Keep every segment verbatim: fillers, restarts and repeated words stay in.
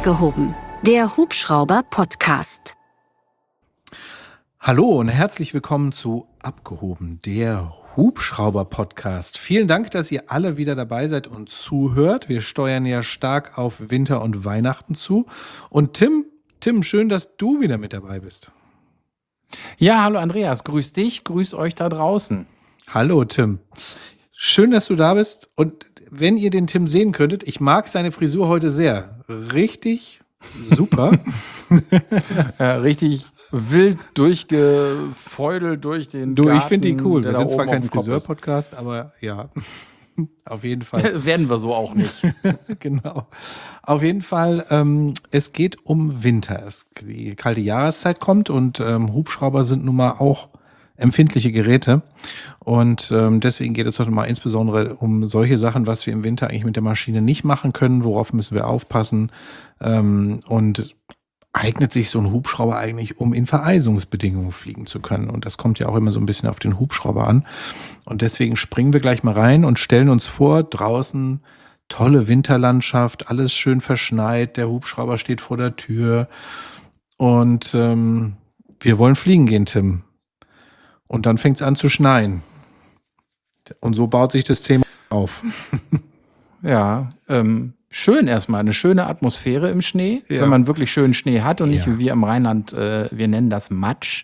Abgehoben, der Hubschrauber-Podcast. Hallo und herzlich willkommen zu Abgehoben, der Hubschrauber-Podcast. Vielen Dank, dass ihr alle wieder dabei seid und zuhört. Wir steuern ja stark auf Winter und Weihnachten zu. Und Tim, Tim, schön, dass du wieder mit dabei bist. Ja, hallo Andreas, grüß dich, grüß euch da draußen. Hallo Tim, schön, dass du da bist. Und wenn ihr den Tim sehen könntet, ich mag seine Frisur heute sehr. Richtig super. äh, richtig wild durchgefeudelt durch den Du, Garten. ich finde die cool. Wir der sind da zwar oben kein auf dem Kopf ist. Friseur-Podcast, aber ja, auf jeden Fall. Werden wir so auch nicht. Genau. Auf jeden Fall, ähm, es geht um Winter. Es, die kalte Jahreszeit kommt und ähm, Hubschrauber sind nun mal auch empfindliche Geräte. Und ähm, deswegen geht es heute mal insbesondere um solche Sachen, was wir im Winter eigentlich mit der Maschine nicht machen können, worauf müssen wir aufpassen. Ähm, und eignet sich so ein Hubschrauber eigentlich, um in Vereisungsbedingungen fliegen zu können. Und das kommt ja auch immer so ein bisschen auf den Hubschrauber an. Und deswegen springen wir gleich mal rein und stellen uns vor, draußen tolle Winterlandschaft, alles schön verschneit, der Hubschrauber steht vor der Tür und ähm, wir wollen fliegen gehen, Tim. Und dann fängt es an zu schneien. Und so baut sich das Thema auf. Ja, ähm, schön erstmal, eine schöne Atmosphäre im Schnee, Ja. wenn man wirklich schönen Schnee hat und nicht Ja. wie wir im Rheinland, äh, wir nennen das Matsch.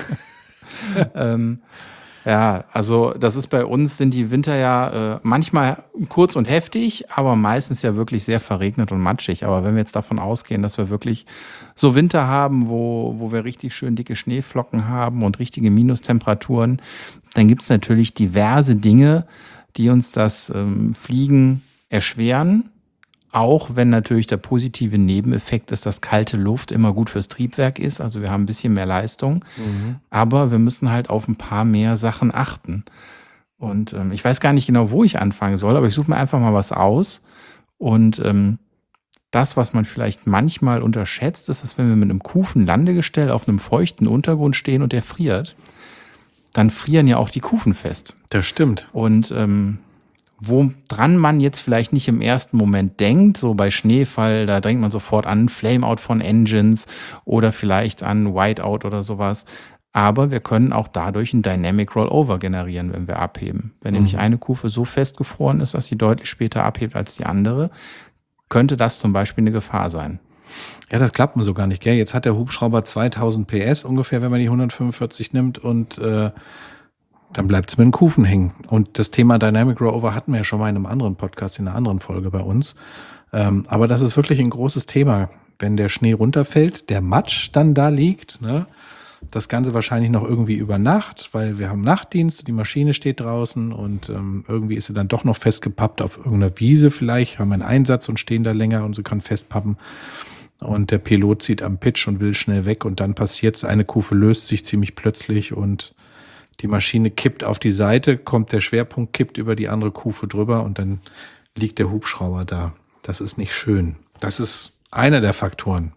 ähm, ja, also das ist bei uns, sind die Winter ja äh, manchmal kurz und heftig, aber meistens ja wirklich sehr verregnet und matschig. Aber wenn wir jetzt davon ausgehen, dass wir wirklich so Winter haben, wo, wo wir richtig schön dicke Schneeflocken haben und richtige Minustemperaturen, dann gibt es natürlich diverse Dinge, die uns das ähm, Fliegen erschweren. Auch wenn natürlich der positive Nebeneffekt ist, dass kalte Luft immer gut fürs Triebwerk ist. Also wir haben ein bisschen mehr Leistung. Mhm. Aber wir müssen halt auf ein paar mehr Sachen achten. Und ähm, ich weiß gar nicht genau, wo ich anfangen soll, aber ich suche mir einfach mal was aus. Und ähm, das, was man vielleicht manchmal unterschätzt, ist, dass wenn wir mit einem Kufenlandegestell auf einem feuchten Untergrund stehen und der friert, dann frieren ja auch die Kufen fest. Das stimmt. Und ähm, woran man jetzt vielleicht nicht im ersten Moment denkt, so bei Schneefall, da denkt man sofort an Flameout von Engines oder vielleicht an Whiteout oder sowas. Aber wir können auch dadurch ein Dynamic Rollover generieren, wenn wir abheben. Wenn Mhm. nämlich eine Kufe so festgefroren ist, dass sie deutlich später abhebt als die andere, könnte das zum Beispiel eine Gefahr sein. Ja, das klappt mir so gar nicht, gell? Jetzt hat der Hubschrauber zweitausend P S ungefähr, wenn man die hundertfünfundvierzig nimmt und äh, dann bleibt es mit den Kufen hängen. Und das Thema Dynamic Rollover hatten wir ja schon mal in einem anderen Podcast, in einer anderen Folge bei uns. Ähm, aber das ist wirklich ein großes Thema. Wenn der Schnee runterfällt, der Matsch dann da liegt, ne? Das Ganze wahrscheinlich noch irgendwie über Nacht, weil wir haben Nachtdienst, die Maschine steht draußen und ähm, irgendwie ist sie dann doch noch festgepappt auf irgendeiner Wiese vielleicht, haben einen Einsatz und stehen da länger und sie kann festpappen. Und der Pilot zieht am Pitch und will schnell weg und dann passiert's, eine Kufe löst sich ziemlich plötzlich und die Maschine kippt auf die Seite, kommt der Schwerpunkt, kippt über die andere Kufe drüber und dann liegt der Hubschrauber da. Das ist nicht schön. Das ist einer der Faktoren.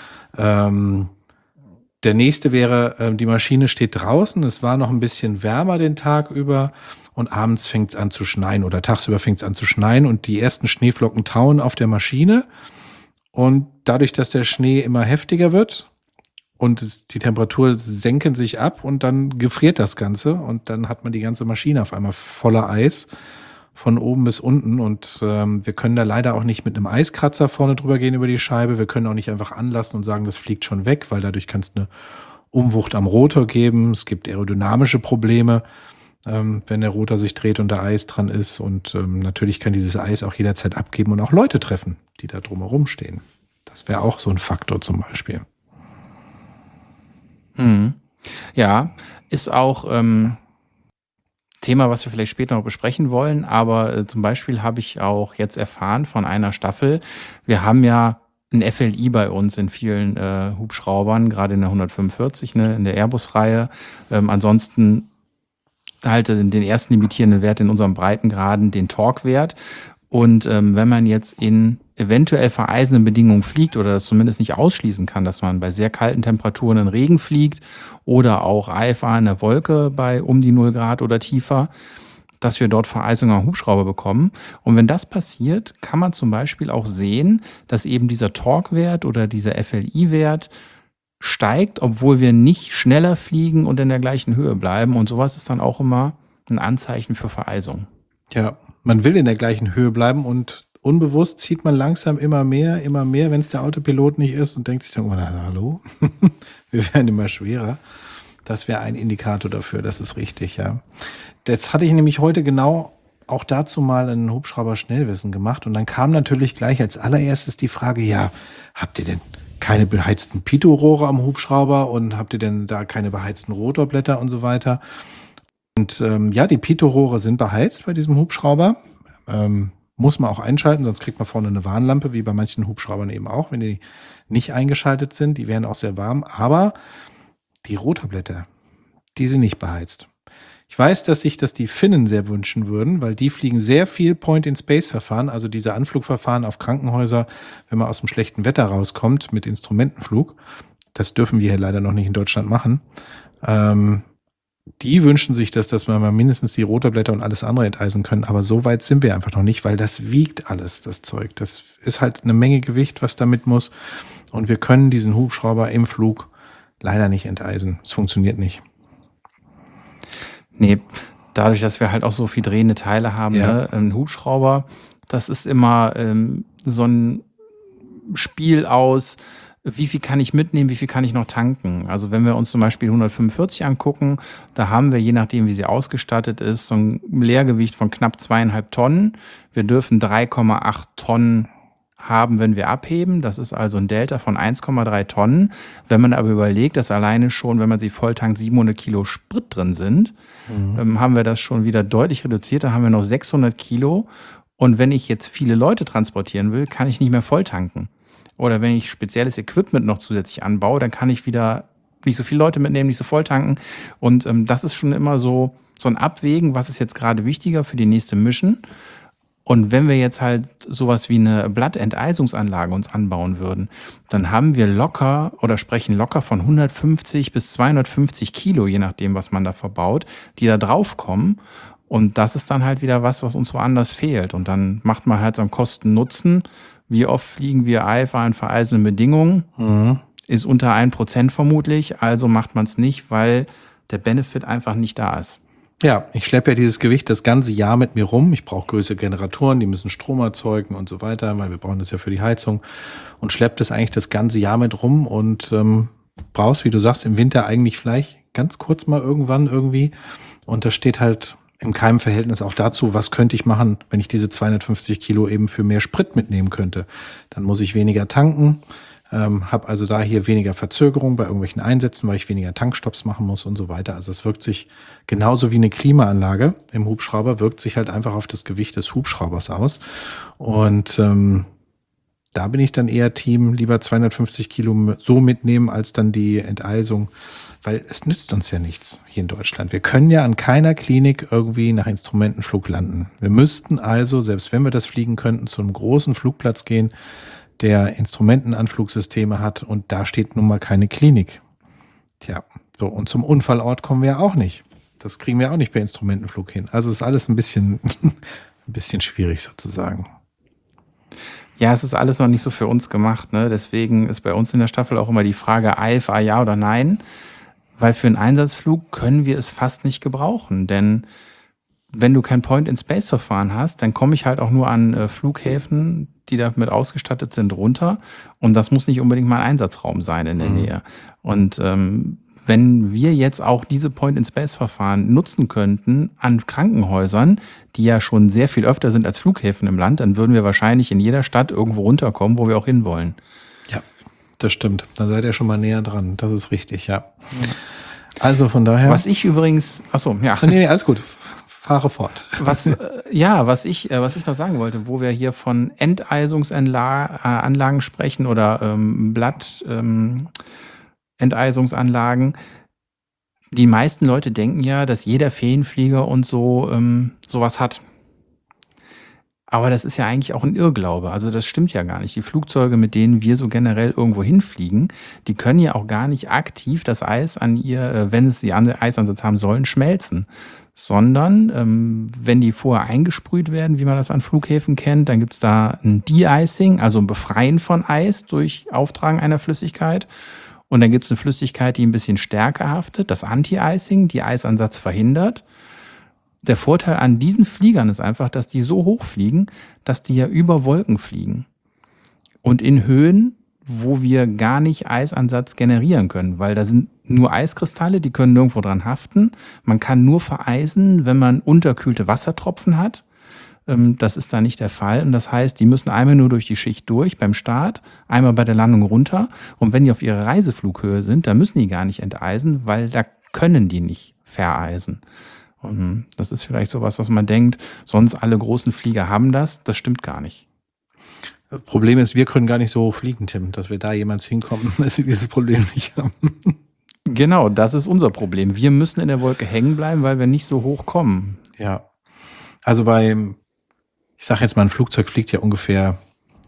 Ähm, der nächste wäre, äh, die Maschine steht draußen, es war noch ein bisschen wärmer den Tag über und abends fängt es an zu schneien oder tagsüber fängt es an zu schneien und die ersten Schneeflocken tauen auf der Maschine und dadurch, dass der Schnee immer heftiger wird, und es- die Temperatur senken sich ab und dann gefriert das Ganze und dann hat man die ganze Maschine auf einmal voller Eis von oben bis unten und ähm, wir können da leider auch nicht mit einem Eiskratzer vorne drüber gehen über die Scheibe. Wir können auch nicht einfach anlassen und sagen, das fliegt schon weg, weil dadurch kann es eine Umwucht am Rotor geben. Es gibt aerodynamische Probleme, ähm, wenn der Rotor sich dreht und da Eis dran ist und ähm, natürlich kann dieses Eis auch jederzeit abgeben und auch Leute treffen, die da drumherum stehen. Das wäre auch so ein Faktor zum Beispiel. Mhm. Ja, ist auch ähm, Thema, was wir vielleicht später noch besprechen wollen, aber äh, zum Beispiel habe ich auch jetzt erfahren von einer Staffel, wir haben ja ein F L I bei uns in vielen äh, Hubschraubern, gerade in der hundertfünfundvierzig, ne, in der Airbus-Reihe. Ähm, ansonsten halt den den ersten limitierenden Wert in unserem Breitengraden, den Torque-Wert. Und ähm, wenn man jetzt in eventuell vereisenden Bedingungen fliegt oder das zumindest nicht ausschließen kann, dass man bei sehr kalten Temperaturen in Regen fliegt oder auch I F A in der Wolke bei um die null Grad oder tiefer, dass wir dort Vereisung am Hubschrauber bekommen. Und wenn das passiert, kann man zum Beispiel auch sehen, dass eben dieser Torque-Wert oder dieser F L I-Wert steigt, obwohl wir nicht schneller fliegen und in der gleichen Höhe bleiben. Und sowas ist dann auch immer ein Anzeichen für Vereisung. Ja, man will in der gleichen Höhe bleiben und unbewusst zieht man langsam immer mehr, immer mehr, wenn es der Autopilot nicht ist und denkt sich dann, oh, na, hallo, wir werden immer schwerer. Das wäre ein Indikator dafür, das ist richtig, ja. Das hatte ich nämlich heute genau auch dazu mal ein Hubschrauber-Schnellwissen gemacht und dann kam natürlich gleich als allererstes die Frage, ja, habt ihr denn keine beheizten Pitot-Rohre am Hubschrauber und habt ihr denn da keine beheizten Rotorblätter und so weiter? Und ähm, ja, die Pitot-Rohre sind beheizt bei diesem Hubschrauber. Ähm, muss man auch einschalten, sonst kriegt man vorne eine Warnlampe, wie bei manchen Hubschraubern eben auch, wenn die nicht eingeschaltet sind. Die werden auch sehr warm, aber die Rotorblätter, die sind nicht beheizt. Ich weiß, dass sich das die Finnen sehr wünschen würden, weil die fliegen sehr viel Point-in-Space-Verfahren, also diese Anflugverfahren auf Krankenhäuser, wenn man aus dem schlechten Wetter rauskommt mit Instrumentenflug. Das dürfen wir hier leider noch nicht in Deutschland machen. Ähm, die wünschen sich das, dass wir mal mindestens die Rotorblätter und alles andere enteisen können. Aber so weit sind wir einfach noch nicht, weil das wiegt alles, das Zeug. Das ist halt eine Menge Gewicht, was damit muss. Und wir können diesen Hubschrauber im Flug leider nicht enteisen. Es funktioniert nicht. Nee, dadurch, dass wir halt auch so viel drehende Teile haben, Ja. ne? Ein Hubschrauber, das ist immer ähm, so ein Spiel aus, wie viel kann ich mitnehmen, wie viel kann ich noch tanken. Also wenn wir uns zum Beispiel hundertfünfundvierzig angucken, da haben wir, je nachdem wie sie ausgestattet ist, so ein Leergewicht von knapp zweieinhalb Tonnen. Wir dürfen drei Komma acht Tonnen haben, wenn wir abheben. Das ist also ein Delta von eins Komma drei Tonnen. Wenn man aber überlegt, dass alleine schon, wenn man sie volltankt, siebenhundert Kilo Sprit drin sind, mhm. ähm, haben wir das schon wieder deutlich reduziert. Da haben wir noch sechshundert Kilo. Und wenn ich jetzt viele Leute transportieren will, kann ich nicht mehr volltanken. Oder wenn ich spezielles Equipment noch zusätzlich anbaue, dann kann ich wieder nicht so viele Leute mitnehmen, nicht so voll tanken. Und ähm, das ist schon immer so, so ein Abwägen, was ist jetzt gerade wichtiger für die nächste Mission. Und wenn wir jetzt halt sowas wie eine Blattenteisungsanlage uns anbauen würden, dann haben wir locker oder sprechen locker von hundertfünfzig bis zweihundertfünfzig Kilo, je nachdem, was man da verbaut, die da drauf kommen. Und das ist dann halt wieder was, was uns woanders fehlt. Und dann macht man halt so einen Kosten-Nutzen. Wie oft fliegen wir I F A in vereisenden Bedingungen? Mhm. Ist unter ein Prozent vermutlich. Also macht man es nicht, weil der Benefit einfach nicht da ist. Ja, ich schleppe ja dieses Gewicht das ganze Jahr mit mir rum. Ich brauche größere Generatoren, die müssen Strom erzeugen und so weiter, weil wir brauchen das ja für die Heizung. Und schleppe das eigentlich das ganze Jahr mit rum und ähm, brauchst, wie du sagst, im Winter eigentlich vielleicht ganz kurz mal irgendwann irgendwie. Und das steht halt in keinem Verhältnis auch dazu, was könnte ich machen, wenn ich diese zweihundertfünfzig Kilo eben für mehr Sprit mitnehmen könnte. Dann muss ich weniger tanken, ähm, habe also da hier weniger Verzögerung bei irgendwelchen Einsätzen, weil ich weniger Tankstopps machen muss und so weiter. Also es wirkt sich genauso wie eine Klimaanlage im Hubschrauber, wirkt sich halt einfach auf das Gewicht des Hubschraubers aus. Und ähm, da bin ich dann eher Team, lieber zweihundertfünfzig Kilo so mitnehmen, als dann die Enteisung. Weil es nützt uns ja nichts hier in Deutschland. Wir können ja an keiner Klinik irgendwie nach Instrumentenflug landen. Wir müssten also, selbst wenn wir das fliegen könnten, zu einem großen Flugplatz gehen, der Instrumentenanflugsysteme hat und da steht nun mal keine Klinik. Tja, so und zum Unfallort kommen wir ja auch nicht. Das kriegen wir auch nicht per Instrumentenflug hin. Also ist alles ein bisschen, ein bisschen schwierig sozusagen. Ja, es ist alles noch nicht so für uns gemacht, ne? Deswegen ist bei uns in der Staffel auch immer die Frage I F A ja oder nein. Weil für einen Einsatzflug können wir es fast nicht gebrauchen. Denn wenn du kein Point-in-Space-Verfahren hast, dann komme ich halt auch nur an äh, Flughäfen, die damit ausgestattet sind, runter. Und das muss nicht unbedingt mal ein Einsatzraum sein in der mhm. Nähe. Und ähm, wenn wir jetzt auch diese Point-in-Space-Verfahren nutzen könnten an Krankenhäusern, die ja schon sehr viel öfter sind als Flughäfen im Land, dann würden wir wahrscheinlich in jeder Stadt irgendwo runterkommen, wo wir auch hinwollen. Ja. Das stimmt. Da seid ihr schon mal näher dran. Das ist richtig, ja. Also von daher. Was ich übrigens, achso, ja. Nee, nee, alles gut. Fahre fort. Was, äh, ja, was ich, äh, was ich noch sagen wollte, wo wir hier von Enteisungsanlagen sprechen oder ähm, Blattenteisungsanlagen. Ähm, die meisten Leute denken ja, dass jeder Ferienflieger und so ähm, sowas hat. Aber das ist ja eigentlich auch ein Irrglaube. Also das stimmt ja gar nicht. Die Flugzeuge, mit denen wir so generell irgendwo hinfliegen, die können ja auch gar nicht aktiv das Eis an ihr, äh, wenn es die Eisansatz haben sollen, schmelzen. Sondern ähm, wenn die vorher eingesprüht werden, wie man das an Flughäfen kennt, dann gibt es da ein De-Icing, also ein Befreien von Eis durch Auftragen einer Flüssigkeit. Und dann gibt es eine Flüssigkeit, die ein bisschen stärker haftet, das Anti-Icing, die Eisansatz verhindert. Der Vorteil an diesen Fliegern ist einfach, dass die so hoch fliegen, dass die ja über Wolken fliegen. Und in Höhen, wo wir gar nicht Eisansatz generieren können, weil da sind nur Eiskristalle, die können nirgendwo dran haften. Man kann nur vereisen, wenn man unterkühlte Wassertropfen hat. Das ist da nicht der Fall. Und das heißt, die müssen einmal nur durch die Schicht durch beim Start, einmal bei der Landung runter. Und wenn die auf ihrer Reiseflughöhe sind, dann müssen die gar nicht enteisen, weil da können die nicht vereisen. Und das ist vielleicht sowas, was man denkt, sonst alle großen Flieger haben das. Das stimmt gar nicht. Das Problem ist, wir können gar nicht so hoch fliegen, Tim, dass wir da jemals hinkommen, dass sie dieses Problem nicht haben. Genau, das ist unser Problem. Wir müssen in der Wolke hängen bleiben, weil wir nicht so hoch kommen. Ja, also beim, ich sage jetzt mal, ein Flugzeug fliegt ja ungefähr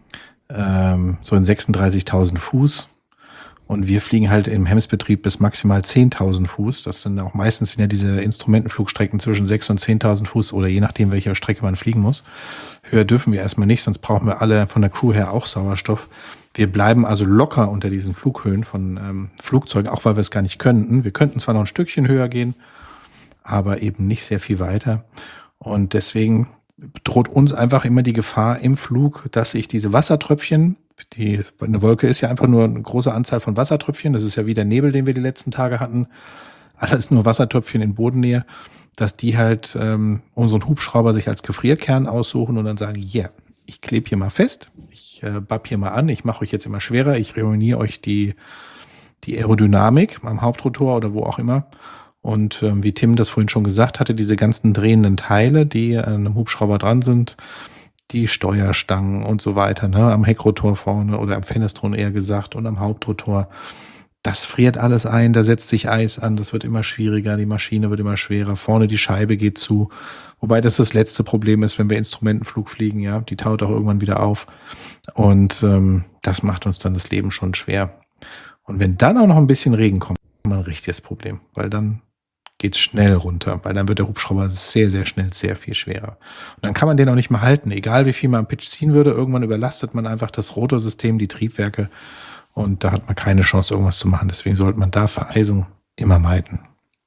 ähm, so in sechsunddreißigtausend Fuß. Und wir fliegen halt im Hemsbetrieb bis maximal zehntausend Fuß. Das sind auch meistens sind ja diese Instrumentenflugstrecken zwischen sechstausend und zehntausend Fuß oder je nachdem, welcher Strecke man fliegen muss. Höher dürfen wir erstmal nicht, sonst brauchen wir alle von der Crew her auch Sauerstoff. Wir bleiben also locker unter diesen Flughöhen von ähm, Flugzeugen, auch weil wir es gar nicht könnten. Wir könnten zwar noch ein Stückchen höher gehen, aber eben nicht sehr viel weiter. Und deswegen droht uns einfach immer die Gefahr im Flug, dass sich diese Wassertröpfchen, die, eine Wolke ist ja einfach nur eine große Anzahl von Wassertröpfchen, das ist ja wie der Nebel, den wir die letzten Tage hatten, alles nur Wassertröpfchen in Bodennähe, dass die halt ähm, unseren Hubschrauber sich als Gefrierkern aussuchen und dann sagen, ja, yeah, ich klebe hier mal fest, ich äh, bapp hier mal an, ich mache euch jetzt immer schwerer, ich ruiniere euch die, die Aerodynamik am Hauptrotor oder wo auch immer. Und ähm, wie Tim das vorhin schon gesagt hatte, diese ganzen drehenden Teile, die an einem Hubschrauber dran sind, die Steuerstangen und so weiter, ne, am Heckrotor vorne oder am Fenestron eher gesagt und am Hauptrotor, das friert alles ein, da setzt sich Eis an, das wird immer schwieriger, die Maschine wird immer schwerer, vorne die Scheibe geht zu, wobei das das letzte Problem ist, wenn wir Instrumentenflug fliegen, ja, die taut auch irgendwann wieder auf und ähm, das macht uns dann das Leben schon schwer. Und wenn dann auch noch ein bisschen Regen kommt, haben wir ein richtiges Problem, weil dann geht's schnell runter, weil dann wird der Hubschrauber sehr, sehr schnell sehr viel schwerer. Und dann kann man den auch nicht mehr halten. Egal wie viel man am Pitch ziehen würde, irgendwann überlastet man einfach das Rotorsystem, die Triebwerke und da hat man keine Chance, irgendwas zu machen. Deswegen sollte man da Vereisung immer meiden.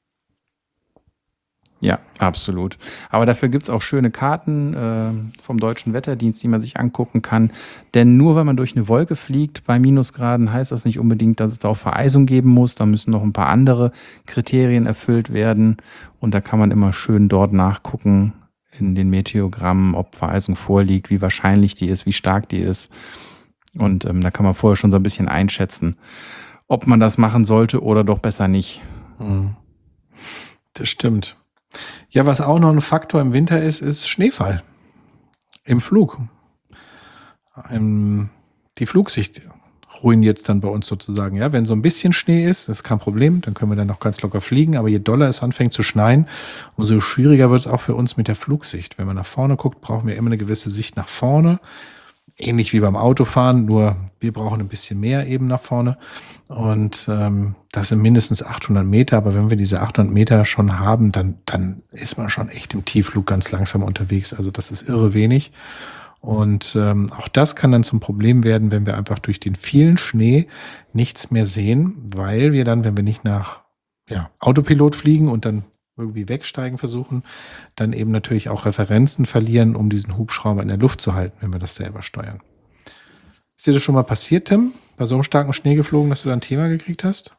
Ja, absolut. Aber dafür gibt's auch schöne Karten äh, vom Deutschen Wetterdienst, die man sich angucken kann. Denn nur wenn man durch eine Wolke fliegt bei Minusgraden, heißt das nicht unbedingt, dass es da auch Vereisung geben muss. Da müssen noch ein paar andere Kriterien erfüllt werden. Und da kann man immer schön dort nachgucken in den Meteogrammen, ob Vereisung vorliegt, wie wahrscheinlich die ist, wie stark die ist. Und ähm, da kann man vorher schon so ein bisschen einschätzen, ob man das machen sollte oder doch besser nicht. Das stimmt. Ja, was auch noch ein Faktor im Winter ist, ist Schneefall im Flug. Ähm, die Flugsicht ruiniert es dann bei uns sozusagen. Ja, wenn so ein bisschen Schnee ist, das ist kein Problem, dann können wir dann noch ganz locker fliegen. Aber je doller es anfängt zu schneien, umso schwieriger wird es auch für uns mit der Flugsicht. Wenn man nach vorne guckt, brauchen wir immer eine gewisse Sicht nach vorne. Ähnlich wie beim Autofahren, nur wir brauchen ein bisschen mehr eben nach vorne. Und ähm, das sind mindestens achthundert Meter. Aber wenn wir diese achthundert Meter schon haben, dann, dann ist man schon echt im Tiefflug ganz langsam unterwegs. Also das ist irre wenig. Und ähm, auch das kann dann zum Problem werden, wenn wir einfach durch den vielen Schnee nichts mehr sehen, weil wir dann, wenn wir nicht nach ja, Autopilot fliegen und dann irgendwie wegsteigen versuchen, dann eben natürlich auch Referenzen verlieren, um diesen Hubschrauber in der Luft zu halten, wenn wir das selber steuern. Ist dir das schon mal passiert, Tim? Bei so einem starken Schnee geflogen, dass du da ein Thema gekriegt hast?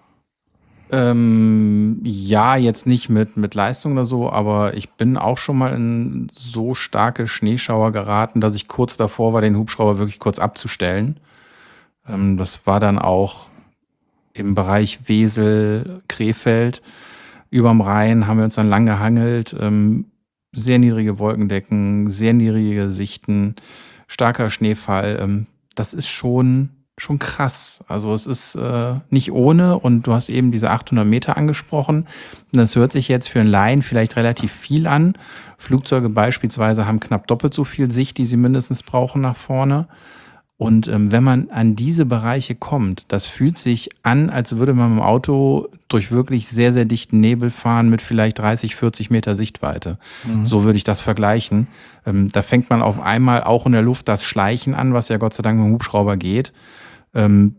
Ähm, ja, jetzt nicht mit, mit Leistung oder so, aber ich bin auch schon mal in so starke Schneeschauer geraten, dass ich kurz davor war, den Hubschrauber wirklich kurz abzustellen. Ähm, das war dann auch im Bereich Wesel, Krefeld. Überm Rhein haben wir uns dann lang gehangelt, ähm, sehr niedrige Wolkendecken, sehr niedrige Sichten, starker Schneefall. Ähm, das ist schon schon krass. Also es ist äh, nicht ohne und du hast eben diese achthundert Meter angesprochen. Das hört sich jetzt für einen Laien vielleicht relativ viel an. Flugzeuge beispielsweise haben knapp doppelt so viel Sicht, die sie mindestens brauchen nach vorne. Und ähm, wenn man an diese Bereiche kommt, das fühlt sich an, als würde man im Auto durch wirklich sehr, sehr dichten Nebel fahren mit vielleicht dreißig, vierzig Meter Sichtweite. Mhm. So würde ich das vergleichen. Ähm, da fängt man auf einmal auch in der Luft das Schleichen an, was ja Gott sei Dank mit dem Hubschrauber geht. Ähm,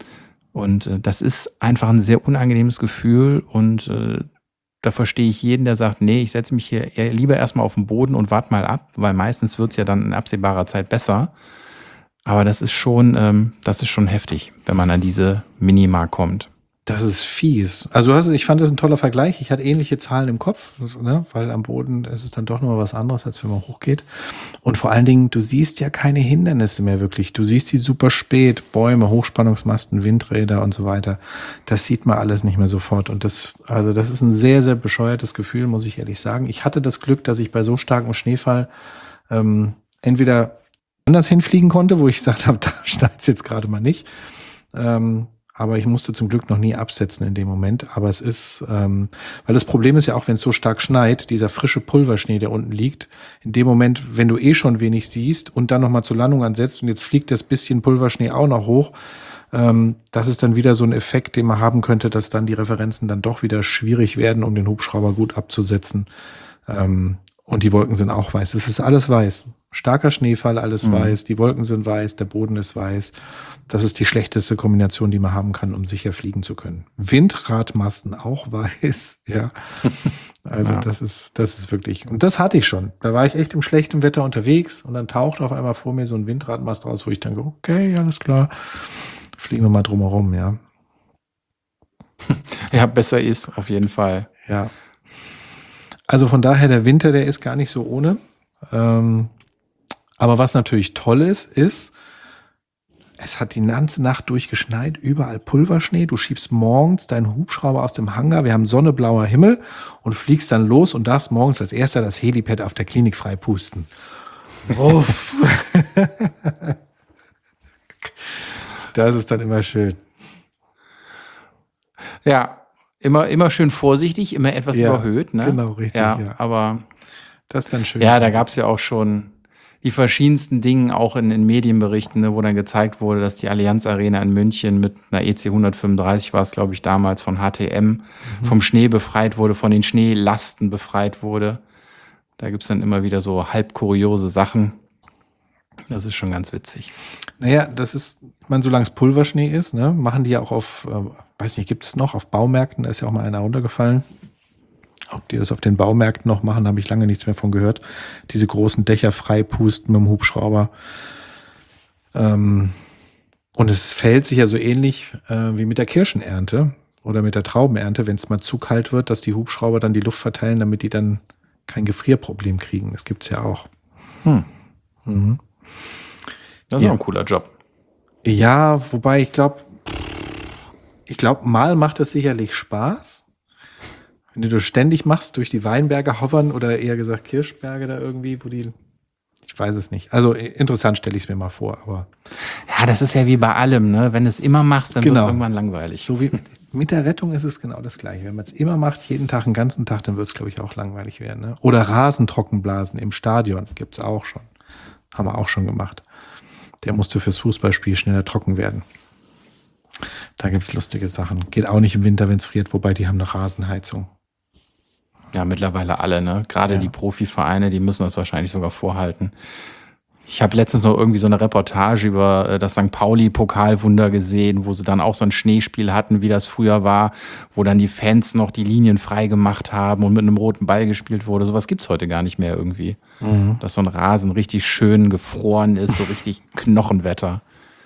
und äh, das ist einfach ein sehr unangenehmes Gefühl und äh, da verstehe ich jeden, der sagt, nee, ich setze mich hier eher lieber erstmal auf den Boden und warte mal ab, weil meistens wird es ja dann in absehbarer Zeit besser. Aber das ist schon, ähm, das ist schon heftig, wenn man an diese Minima kommt. Das ist fies. Also hast, ich fand das ein toller Vergleich. Ich hatte ähnliche Zahlen im Kopf, ne? Weil am Boden ist es dann doch nochmal was anderes, als wenn man hochgeht. Und vor allen Dingen, du siehst ja keine Hindernisse mehr wirklich. Du siehst die super spät, Bäume, Hochspannungsmasten, Windräder und so weiter. Das sieht man alles nicht mehr sofort. Und das, also das ist ein sehr, sehr bescheuertes Gefühl, muss ich ehrlich sagen. Ich hatte das Glück, dass ich bei so starkem Schneefall ähm, entweder anders hinfliegen konnte, wo ich gesagt habe, da schneit's jetzt gerade mal nicht. Ähm, aber ich musste zum Glück noch nie absetzen in dem Moment. Aber es ist, ähm, weil das Problem ist ja auch, wenn es so stark schneit, dieser frische Pulverschnee, der unten liegt, in dem Moment, wenn du eh schon wenig siehst und dann nochmal zur Landung ansetzt und jetzt fliegt das bisschen Pulverschnee auch noch hoch, ähm, das ist dann wieder so ein Effekt, den man haben könnte, dass dann die Referenzen dann doch wieder schwierig werden, um den Hubschrauber gut abzusetzen. Ähm, und die Wolken sind auch weiß. Es ist alles weiß. Starker Schneefall, alles mhm. weiß. Die Wolken sind weiß, der Boden ist weiß. Das ist die schlechteste Kombination, die man haben kann, um sicher fliegen zu können. Windradmasten auch weiß, ja. Also ja. das ist, das ist wirklich, und das hatte ich schon. Da war ich echt im schlechten Wetter unterwegs und dann taucht auf einmal vor mir so ein Windradmast raus, wo ich dann go, okay, alles klar, fliegen wir mal drumherum, ja. Ja, besser ist, auf jeden Fall. Ja. Also von daher, der Winter, der ist gar nicht so ohne. Ähm, aber was natürlich toll ist, ist, es hat die ganze Nacht durchgeschneit, überall Pulverschnee. Du schiebst morgens deinen Hubschrauber aus dem Hangar, wir haben sonneblauer Himmel und fliegst dann los und darfst morgens als erster das Helipad auf der Klinik freipusten. Uff. Das ist dann immer schön. Ja, immer, immer schön vorsichtig, immer etwas ja, überhöht. Ne? Genau, richtig. Ja, ja. aber das ist dann schön. Ja, da gab es ja auch schon die verschiedensten Dinge, auch in, in Medienberichten, ne, wo dann gezeigt wurde, dass die Allianz Arena in München mit einer E C hundertfünfunddreißig war es, glaube ich, damals von H T M, mhm. vom Schnee befreit wurde, von den Schneelasten befreit wurde. Da gibt es dann immer wieder so halb kuriose Sachen. Das ist schon ganz witzig. Naja, das ist, ich meine, solange es Pulverschnee ist, ne, machen die ja auch auf, äh, weiß nicht, gibt es noch, auf Baumärkten, da ist ja auch mal einer runtergefallen. Ob die das auf den Baumärkten noch machen, habe ich lange nichts mehr von gehört. Diese großen Dächer freipusten mit dem Hubschrauber. Ähm, und es verhält sich ja so ähnlich äh, wie mit der Kirschenernte oder mit der Traubenernte, wenn es mal zu kalt wird, dass die Hubschrauber dann die Luft verteilen, damit die dann kein Gefrierproblem kriegen. Das gibt's ja auch. Hm. Mhm. Das ist ja. auch ein cooler Job. Ja, wobei ich glaube, ich glaube, mal macht es sicherlich Spaß. Wenn du das ständig machst, durch die Weinberge hovern oder eher gesagt Kirschberge da irgendwie, wo die, ich weiß es nicht. Also interessant stelle ich es mir mal vor, aber. Ja, das ist ja wie bei allem, ne? Wenn du es immer machst, dann genau. wird es irgendwann langweilig. So wie mit der Rettung ist es genau das Gleiche. Wenn man es immer macht, jeden Tag, den ganzen Tag, dann wird es, glaube ich, auch langweilig werden. Ne? Oder Rasen trockenblasen im Stadion, gibt's auch schon. Haben wir auch schon gemacht. Der musste fürs Fußballspiel schneller trocken werden. Da gibt's lustige Sachen. Geht auch nicht im Winter, wenn es friert, wobei die haben eine Rasenheizung. Ja, mittlerweile alle, ne? Gerade ja. die Profivereine, die müssen das wahrscheinlich sogar vorhalten. Ich habe letztens noch irgendwie so eine Reportage über das Sankt Pauli-Pokalwunder gesehen, wo sie dann auch so ein Schneespiel hatten, wie das früher war, wo dann die Fans noch die Linien frei gemacht haben und mit einem roten Ball gespielt wurde. Sowas gibt's heute gar nicht mehr irgendwie. Mhm. Dass so ein Rasen richtig schön gefroren ist, so richtig Knochenwetter.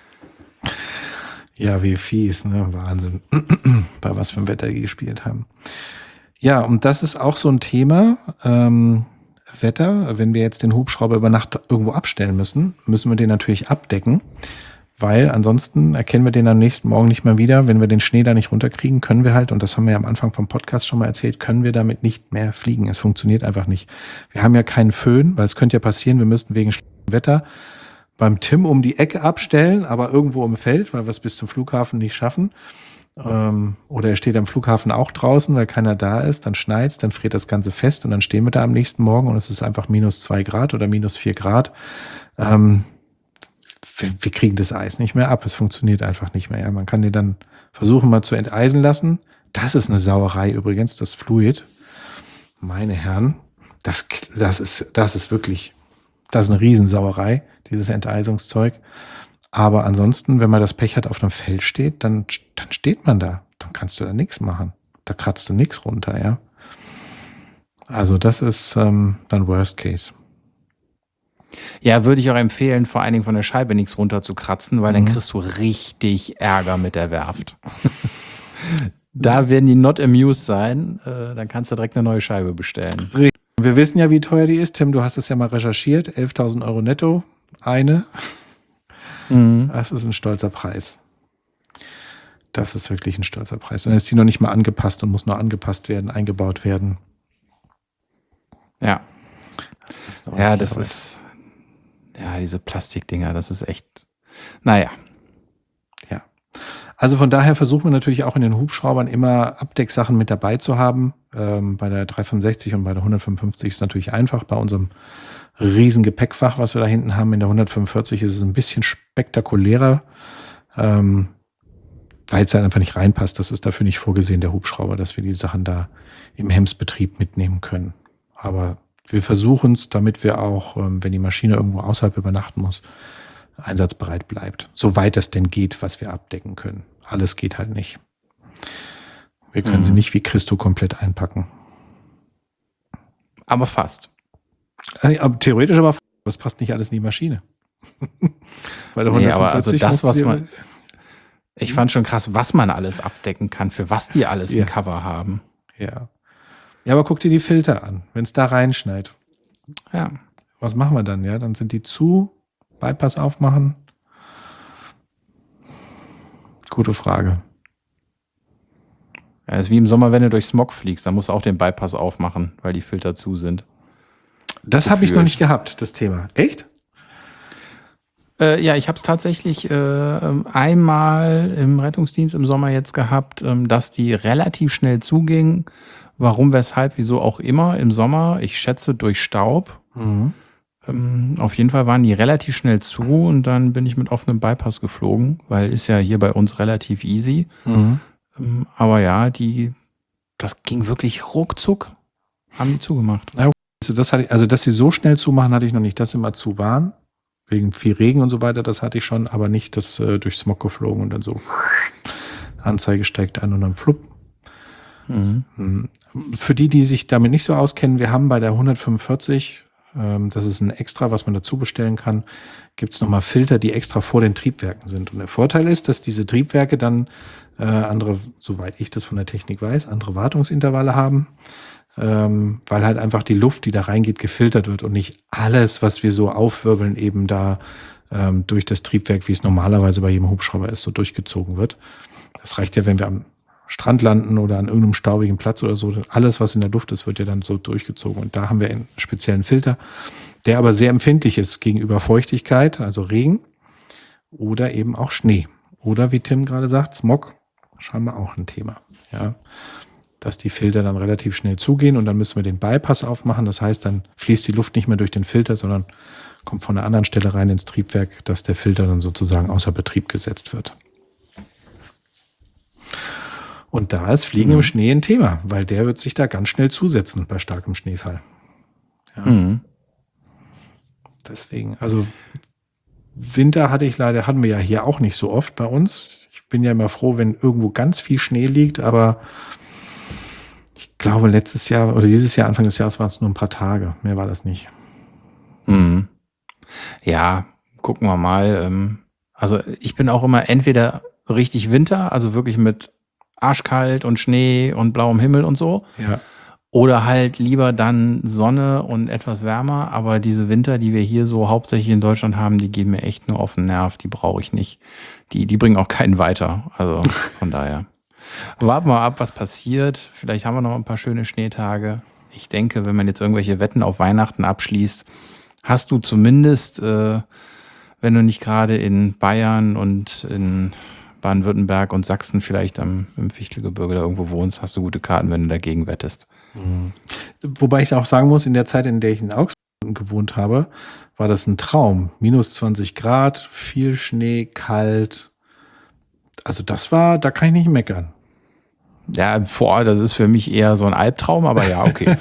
Ja, wie fies, ne? Wahnsinn. Bei was für einem Wetter die gespielt haben. Ja, und das ist auch so ein Thema, ähm, Wetter. Wenn wir jetzt den Hubschrauber über Nacht irgendwo abstellen müssen, müssen wir den natürlich abdecken, weil ansonsten erkennen wir den am nächsten Morgen nicht mehr wieder. Wenn wir den Schnee da nicht runterkriegen, können wir halt, und das haben wir ja am Anfang vom Podcast schon mal erzählt, können wir damit nicht mehr fliegen. Es funktioniert einfach nicht. Wir haben ja keinen Föhn, weil es könnte ja passieren, wir müssten wegen schlechtem Wetter beim Tim um die Ecke abstellen, aber irgendwo im Feld, weil wir es bis zum Flughafen nicht schaffen. Ähm, oder er steht am Flughafen auch draußen, weil keiner da ist. Dann schneit's, dann friert das Ganze fest und dann stehen wir da am nächsten Morgen und es ist einfach minus zwei Grad oder minus vier Grad. Ähm, wir, wir kriegen das Eis nicht mehr ab. Es funktioniert einfach nicht mehr. Ja. Man kann den dann versuchen, mal zu enteisen lassen. Das ist eine Sauerei übrigens, das Fluid. Meine Herren, das, das ist, das ist wirklich, das ist eine Riesensauerei, dieses Enteisungszeug. Aber ansonsten, wenn man das Pech hat, auf einem Feld steht, dann, dann steht man da. Dann kannst du da nichts machen. Da kratzt du nichts runter, ja. Also das ist ähm, dann Worst Case. Ja, würde ich auch empfehlen, vor allen Dingen von der Scheibe nichts runter zu kratzen, weil mhm. dann kriegst du richtig Ärger mit der Werft. Da werden die not amused sein. Äh, dann kannst du direkt eine neue Scheibe bestellen. Wir wissen ja, wie teuer die ist. Tim, du hast es ja mal recherchiert. elftausend Euro netto. Eine. Mhm. Das ist ein stolzer Preis. Das ist wirklich ein stolzer Preis. Und dann ist die noch nicht mal angepasst und muss noch angepasst werden, eingebaut werden. Ja. Das ist ja, das Arbeit. ist, ja, diese Plastikdinger, das ist echt, naja. Ja. Also von daher versuchen wir natürlich auch in den Hubschraubern immer Abdecksachen mit dabei zu haben. Ähm, bei der dreihundertfünfundsechzig und bei der hundertfünfundfünfzig ist es natürlich einfach. Bei unserem riesen Gepäckfach, was wir da hinten haben, in der hundertfünfundvierzig ist es ein bisschen spektakulärer, ähm, weil es dann einfach nicht reinpasst. Das ist dafür nicht vorgesehen, der Hubschrauber, dass wir die Sachen da im Hemsbetrieb mitnehmen können. Aber wir versuchen es, damit wir auch, ähm, wenn die Maschine irgendwo außerhalb übernachten muss, einsatzbereit bleibt. Soweit das denn geht, was wir abdecken können. Alles geht halt nicht. Wir können mhm. sie nicht wie Christo komplett einpacken. Aber fast. Äh, aber theoretisch aber, das passt nicht alles in die Maschine. Bei der nee, aber also das, was man, ich fand schon krass, was man alles abdecken kann, für was die alles ja. ein Cover haben. Ja. Ja, aber guck dir die Filter an, wenn es da reinschneit. Ja. Was machen wir dann? Ja, dann sind die zu, Bypass aufmachen. Gute Frage. Ja, ist wie im Sommer, wenn du durch Smog fliegst, dann musst du auch den Bypass aufmachen, weil die Filter zu sind. Das habe ich noch nicht gehabt, das Thema. Echt? Äh, ja, ich habe es tatsächlich äh, einmal im Rettungsdienst im Sommer jetzt gehabt, ähm, dass die relativ schnell zugingen. Warum, weshalb, wieso auch immer im Sommer. Ich schätze durch Staub. Mhm. Ähm, auf jeden Fall waren die relativ schnell zu und dann bin ich mit offenem Bypass geflogen, weil ist ja hier bei uns relativ easy. Mhm. Ähm, aber ja, die, das ging wirklich ruckzuck, haben die zugemacht. Ja, also, das hatte ich, also, dass sie so schnell zumachen, hatte ich noch nicht. Dass sie mal zu waren, wegen viel Regen und so weiter, das hatte ich schon, aber nicht, dass äh, durch Smog geflogen und dann so Anzeige steigt an und dann flupp. Mhm. Für die, die sich damit nicht so auskennen, wir haben bei der hundertfünfundvierzig, ähm, das ist ein Extra, was man dazu bestellen kann, gibt es nochmal Filter, die extra vor den Triebwerken sind. Und der Vorteil ist, dass diese Triebwerke dann äh, andere, soweit ich das von der Technik weiß, andere Wartungsintervalle haben, ähm, weil halt einfach die Luft, die da reingeht, gefiltert wird und nicht alles, was wir so aufwirbeln, eben da ähm, durch das Triebwerk, wie es normalerweise bei jedem Hubschrauber ist, so durchgezogen wird. Das reicht ja, wenn wir am Strand landen oder an irgendeinem staubigen Platz oder so. Alles, was in der Luft ist, wird ja dann so durchgezogen. Und da haben wir einen speziellen Filter, der aber sehr empfindlich ist gegenüber Feuchtigkeit, also Regen oder eben auch Schnee. Oder wie Tim gerade sagt, Smog, scheinbar auch ein Thema. Ja, dass die Filter dann relativ schnell zugehen und dann müssen wir den Bypass aufmachen. Das heißt, dann fließt die Luft nicht mehr durch den Filter, sondern kommt von einer anderen Stelle rein ins Triebwerk, dass der Filter dann sozusagen außer Betrieb gesetzt wird. Und da ist Fliegen mhm. im Schnee ein Thema, weil der wird sich da ganz schnell zusetzen bei starkem Schneefall. Ja. Mhm. Deswegen, also Winter hatte ich leider, hatten wir ja hier auch nicht so oft bei uns. Ich bin ja immer froh, wenn irgendwo ganz viel Schnee liegt, aber ich glaube letztes Jahr oder dieses Jahr, Anfang des Jahres, waren es nur ein paar Tage. Mehr war das nicht. Mhm. Ja, gucken wir mal. Also ich bin auch immer entweder richtig Winter, also wirklich mit arschkalt und Schnee und blauem Himmel und so. Ja. Oder halt lieber dann Sonne und etwas wärmer. Aber diese Winter, die wir hier so hauptsächlich in Deutschland haben, die gehen mir echt nur auf den Nerv. Die brauche ich nicht. Die, die bringen auch keinen weiter. Also von daher. Warten wir ab, was passiert. Vielleicht haben wir noch ein paar schöne Schneetage. Ich denke, wenn man jetzt irgendwelche Wetten auf Weihnachten abschließt, hast du zumindest äh, wenn du nicht gerade in Bayern und in Baden-Württemberg und Sachsen vielleicht am, im Fichtelgebirge da irgendwo wohnst, hast du gute Karten, wenn du dagegen wettest. Mhm. Wobei ich auch sagen muss, in der Zeit, in der ich in Augsburg gewohnt habe, war das ein Traum. minus zwanzig Grad, viel Schnee, kalt. Also das war, da kann ich nicht meckern. Ja, boah, das ist für mich eher so ein Albtraum, aber ja, okay.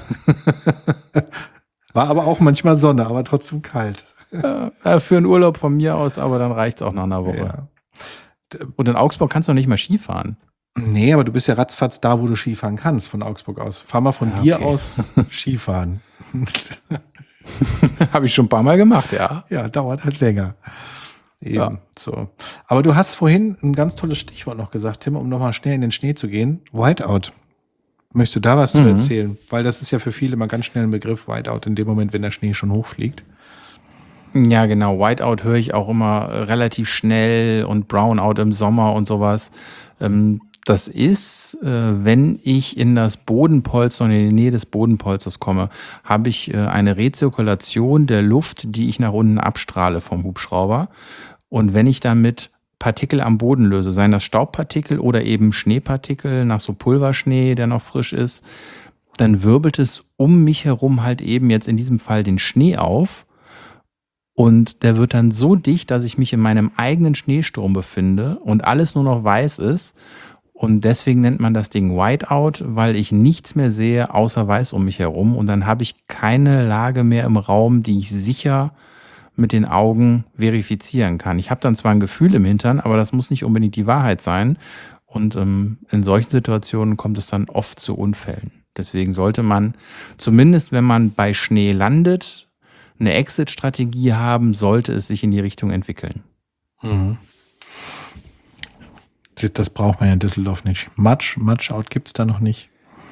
War aber auch manchmal Sonne, aber trotzdem kalt. Ja, für einen Urlaub von mir aus, aber dann reicht es auch nach einer Woche. Ja. Und in Augsburg kannst du noch nicht mal Ski fahren. Nee, aber du bist ja ratzfatz da, wo du Skifahren kannst, von Augsburg aus. Fahr mal von Ja, dir okay. aus Skifahren. Habe ich schon ein paar Mal gemacht, ja. Ja, dauert halt länger. Eben, Ja. so. Aber du hast vorhin ein ganz tolles Stichwort noch gesagt, Tim, um nochmal schnell in den Schnee zu gehen. Whiteout. Möchtest du da was Mhm. zu erzählen? Weil das ist ja für viele mal ganz schnell ein Begriff, Whiteout, in dem Moment, wenn der Schnee schon hochfliegt. Ja, genau. Whiteout höre ich auch immer äh, relativ schnell und Brownout im Sommer und sowas. Ähm, das ist, äh, wenn ich in das Bodenpolster und in die Nähe des Bodenpolsters komme, habe ich äh, eine Rezirkulation der Luft, die ich nach unten abstrahle vom Hubschrauber. Und wenn ich damit Partikel am Boden löse, seien das Staubpartikel oder eben Schneepartikel nach so Pulverschnee, der noch frisch ist, dann wirbelt es um mich herum halt eben jetzt in diesem Fall den Schnee auf. Und der wird dann so dicht, dass ich mich in meinem eigenen Schneesturm befinde und alles nur noch weiß ist. Und deswegen nennt man das Ding Whiteout, weil ich nichts mehr sehe außer weiß um mich herum. Und dann habe ich keine Lage mehr im Raum, die ich sicher mit den Augen verifizieren kann. Ich habe dann zwar ein Gefühl im Hintern, aber das muss nicht unbedingt die Wahrheit sein. Und ähm, in solchen Situationen kommt es dann oft zu Unfällen. Deswegen sollte man, zumindest wenn man bei Schnee landet, eine Exit-Strategie haben, sollte es sich in die Richtung entwickeln. Mhm. Das braucht man ja in Düsseldorf nicht. Matsch, Matsch-Out gibt es da noch nicht.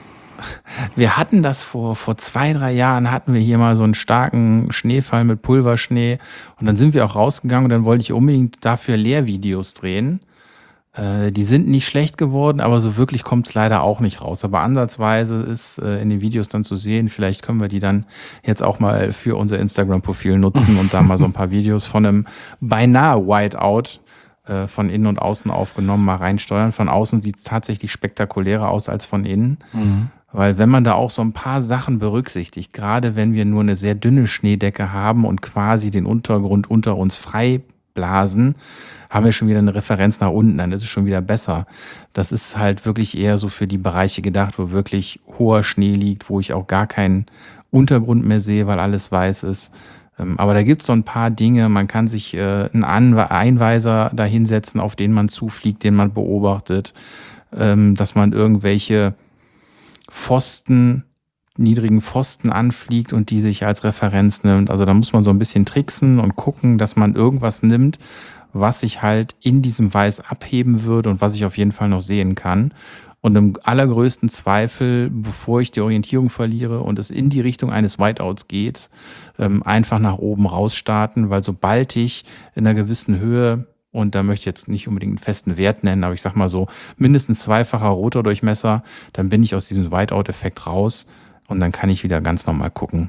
Wir hatten das vor, vor zwei, drei Jahren, hatten wir hier mal so einen starken Schneefall mit Pulverschnee und dann sind wir auch rausgegangen und dann wollte ich unbedingt dafür Lehrvideos drehen. Äh, die sind nicht schlecht geworden, aber so wirklich kommt es leider auch nicht raus. Aber ansatzweise ist äh, in den Videos dann zu sehen, vielleicht können wir die dann jetzt auch mal für unser Instagram-Profil nutzen und da mal so ein paar Videos von einem beinahe Whiteout äh, von innen und außen aufgenommen mal reinsteuern. Von außen sieht es tatsächlich spektakulärer aus als von innen. Mhm. Weil wenn man da auch so ein paar Sachen berücksichtigt, gerade wenn wir nur eine sehr dünne Schneedecke haben und quasi den Untergrund unter uns frei blasen, haben wir schon wieder eine Referenz nach unten, dann ist es schon wieder besser. Das ist halt wirklich eher so für die Bereiche gedacht, wo wirklich hoher Schnee liegt, wo ich auch gar keinen Untergrund mehr sehe, weil alles weiß ist. Aber da gibt es so ein paar Dinge, man kann sich äh, einen Anwe- Einweiser da hinsetzen, auf den man zufliegt, den man beobachtet, ähm, dass man irgendwelche Pfosten, niedrigen Pfosten anfliegt und die sich als Referenz nimmt. Also da muss man so ein bisschen tricksen und gucken, dass man irgendwas nimmt, was sich halt in diesem Weiß abheben würde und was ich auf jeden Fall noch sehen kann. Und im allergrößten Zweifel, bevor ich die Orientierung verliere und es in die Richtung eines Whiteouts geht, ähm, einfach nach oben raus starten, weil sobald ich in einer gewissen Höhe, und da möchte ich jetzt nicht unbedingt einen festen Wert nennen, aber ich sag mal so, mindestens zweifacher Rotordurchmesser, dann bin ich aus diesem Whiteout-Effekt raus und dann kann ich wieder ganz normal gucken.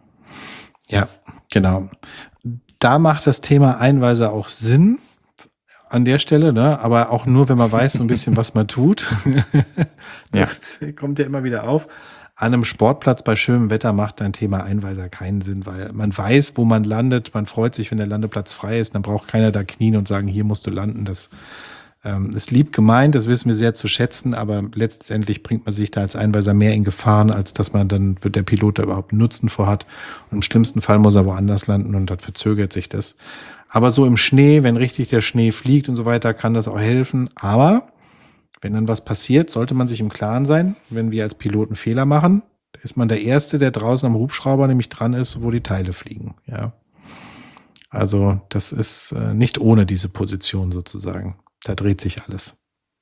Ja, genau. Da macht das Thema Einweiser auch Sinn an der Stelle, ne? Aber auch nur, wenn man weiß so ein bisschen, was man tut. Das ja. kommt ja immer wieder auf. An einem Sportplatz bei schönem Wetter macht dein Thema Einweiser keinen Sinn, weil man weiß, wo man landet. Man freut sich, wenn der Landeplatz frei ist. Dann braucht keiner da knien und sagen, hier musst du landen. Das ähm, ist lieb gemeint, das wissen wir sehr zu schätzen, aber letztendlich bringt man sich da als Einweiser mehr in Gefahren, als dass man dann, wird der Pilot da überhaupt einen Nutzen vorhat. Und im schlimmsten Fall muss er woanders landen und dann verzögert sich das. Aber so im Schnee, wenn richtig der Schnee fliegt und so weiter, kann das auch helfen. Aber wenn dann was passiert, sollte man sich im Klaren sein, wenn wir als Piloten Fehler machen, ist man der Erste, der draußen am Hubschrauber nämlich dran ist, wo die Teile fliegen. Ja. Also das ist äh, nicht ohne diese Position sozusagen. Da dreht sich alles.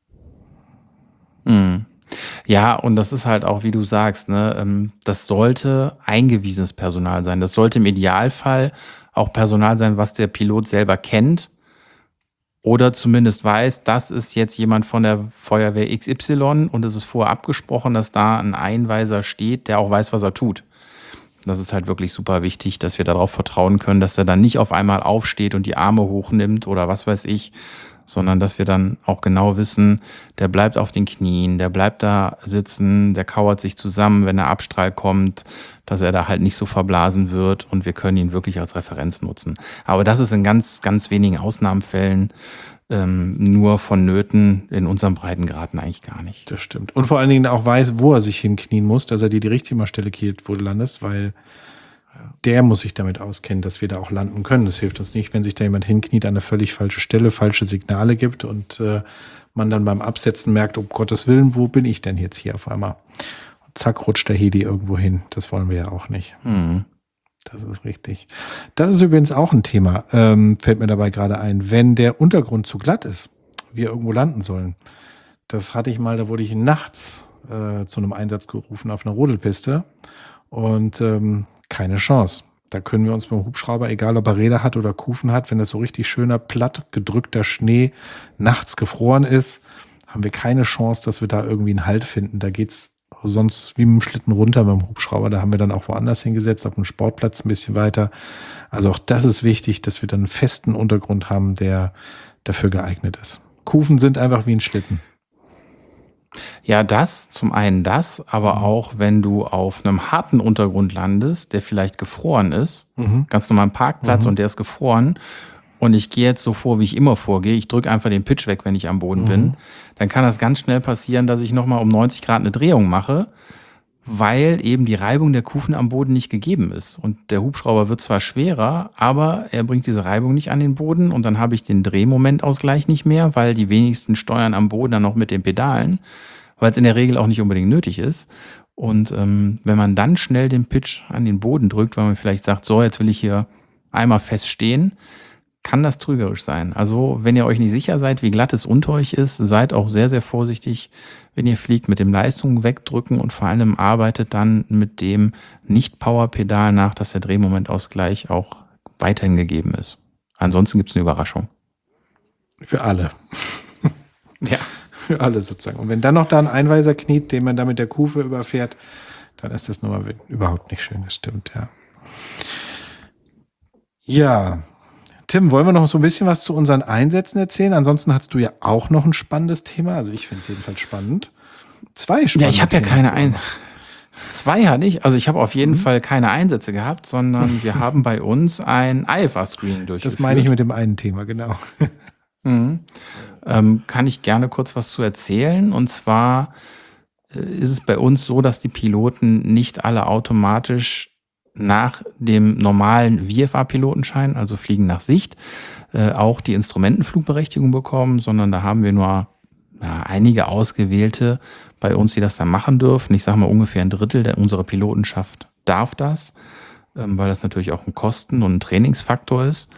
Mhm. Ja, und das ist halt auch, wie du sagst, ne, das sollte eingewiesenes Personal sein. Das sollte im Idealfall auch Personal sein, was der Pilot selber kennt oder zumindest weiß, das ist jetzt jemand von der Feuerwehr X Y und es ist vorher abgesprochen, dass da ein Einweiser steht, der auch weiß, was er tut. Das ist halt wirklich super wichtig, dass wir darauf vertrauen können, dass er dann nicht auf einmal aufsteht und die Arme hochnimmt oder was weiß ich, sondern dass wir dann auch genau wissen, der bleibt auf den Knien, der bleibt da sitzen, der kauert sich zusammen, wenn der Abstrahl kommt, dass er da halt nicht so verblasen wird und wir können ihn wirklich als Referenz nutzen. Aber das ist in ganz, ganz wenigen Ausnahmefällen ähm, nur vonnöten, in unserem Breitengraden eigentlich gar nicht. Das stimmt. Und vor allen Dingen auch weiß, wo er sich hinknien muss, dass er dir die richtige Stelle kielt, wo du landest, weil der muss sich damit auskennen, dass wir da auch landen können. Das hilft uns nicht, wenn sich da jemand hinkniet an eine völlig falsche Stelle, falsche Signale gibt und äh, man dann beim Absetzen merkt, um Gottes Willen, wo bin ich denn jetzt hier auf einmal? Und zack, rutscht der Heli irgendwo hin. Das wollen wir ja auch nicht. Mhm. Das ist richtig. Das ist übrigens auch ein Thema, ähm, fällt mir dabei gerade ein. Wenn der Untergrund zu glatt ist, wir irgendwo landen sollen. Das hatte ich mal, da wurde ich nachts äh, zu einem Einsatz gerufen auf einer Rodelpiste und ähm, keine Chance. Da können wir uns beim Hubschrauber, egal ob er Räder hat oder Kufen hat, wenn das so richtig schöner, platt gedrückter Schnee nachts gefroren ist, haben wir keine Chance, dass wir da irgendwie einen Halt finden. Da geht's sonst wie mit dem Schlitten runter beim Hubschrauber. Da haben wir dann auch woanders hingesetzt, auf dem Sportplatz ein bisschen weiter. Also auch das ist wichtig, dass wir dann einen festen Untergrund haben, der dafür geeignet ist. Kufen sind einfach wie ein Schlitten. Ja, das, zum einen das, aber auch wenn du auf einem harten Untergrund landest, der vielleicht gefroren ist, Mhm. ganz normal am Parkplatz Mhm. und der ist gefroren und ich gehe jetzt so vor, wie ich immer vorgehe, ich drücke einfach den Pitch weg, wenn ich am Boden Mhm. bin, dann kann das ganz schnell passieren, dass ich nochmal um neunzig Grad eine Drehung mache, weil eben die Reibung der Kufen am Boden nicht gegeben ist. Und der Hubschrauber wird zwar schwerer, aber er bringt diese Reibung nicht an den Boden und dann habe ich den Drehmomentausgleich nicht mehr, weil die wenigsten steuern am Boden dann noch mit den Pedalen, weil es in der Regel auch nicht unbedingt nötig ist. Und ähm, wenn man dann schnell den Pitch an den Boden drückt, weil man vielleicht sagt, so, jetzt will ich hier einmal fest stehen, kann das trügerisch sein. Also wenn ihr euch nicht sicher seid, wie glatt es unter euch ist, seid auch sehr, sehr vorsichtig, wenn ihr fliegt, mit dem Leistung wegdrücken und vor allem arbeitet dann mit dem Nicht-Power-Pedal nach, dass der Drehmomentausgleich auch weiterhin gegeben ist. Ansonsten gibt es eine Überraschung. Für alle. Ja. Für alle sozusagen. Und wenn dann noch da ein Einweiser kniet, den man da mit der Kufe überfährt, dann ist das nun mal überhaupt nicht schön. Das stimmt, ja. Ja. Tim, wollen wir noch so ein bisschen was zu unseren Einsätzen erzählen? Ansonsten hast du ja auch noch ein spannendes Thema. Also ich finde es jedenfalls spannend. Zwei spannende Ja, ich habe ja Themen keine hast du ein. auch. Zwei hatte ich. Also ich habe auf jeden Mhm. Fall keine Einsätze gehabt, sondern wir haben bei uns ein I F A-Screening durchgeführt. Das meine ich mit dem einen Thema, genau. Mhm. Ähm, kann ich gerne kurz was zu erzählen. Und zwar äh, ist es bei uns so, dass die Piloten nicht alle automatisch nach dem normalen V F A-Pilotenschein, also Fliegen nach Sicht, äh, auch die Instrumentenflugberechtigung bekommen, sondern da haben wir nur ja, einige Ausgewählte bei uns, die das dann machen dürfen. Ich sage mal, ungefähr ein Drittel der unserer Pilotenschaft darf das, ähm, weil das natürlich auch ein Kosten- und ein Trainingsfaktor ist.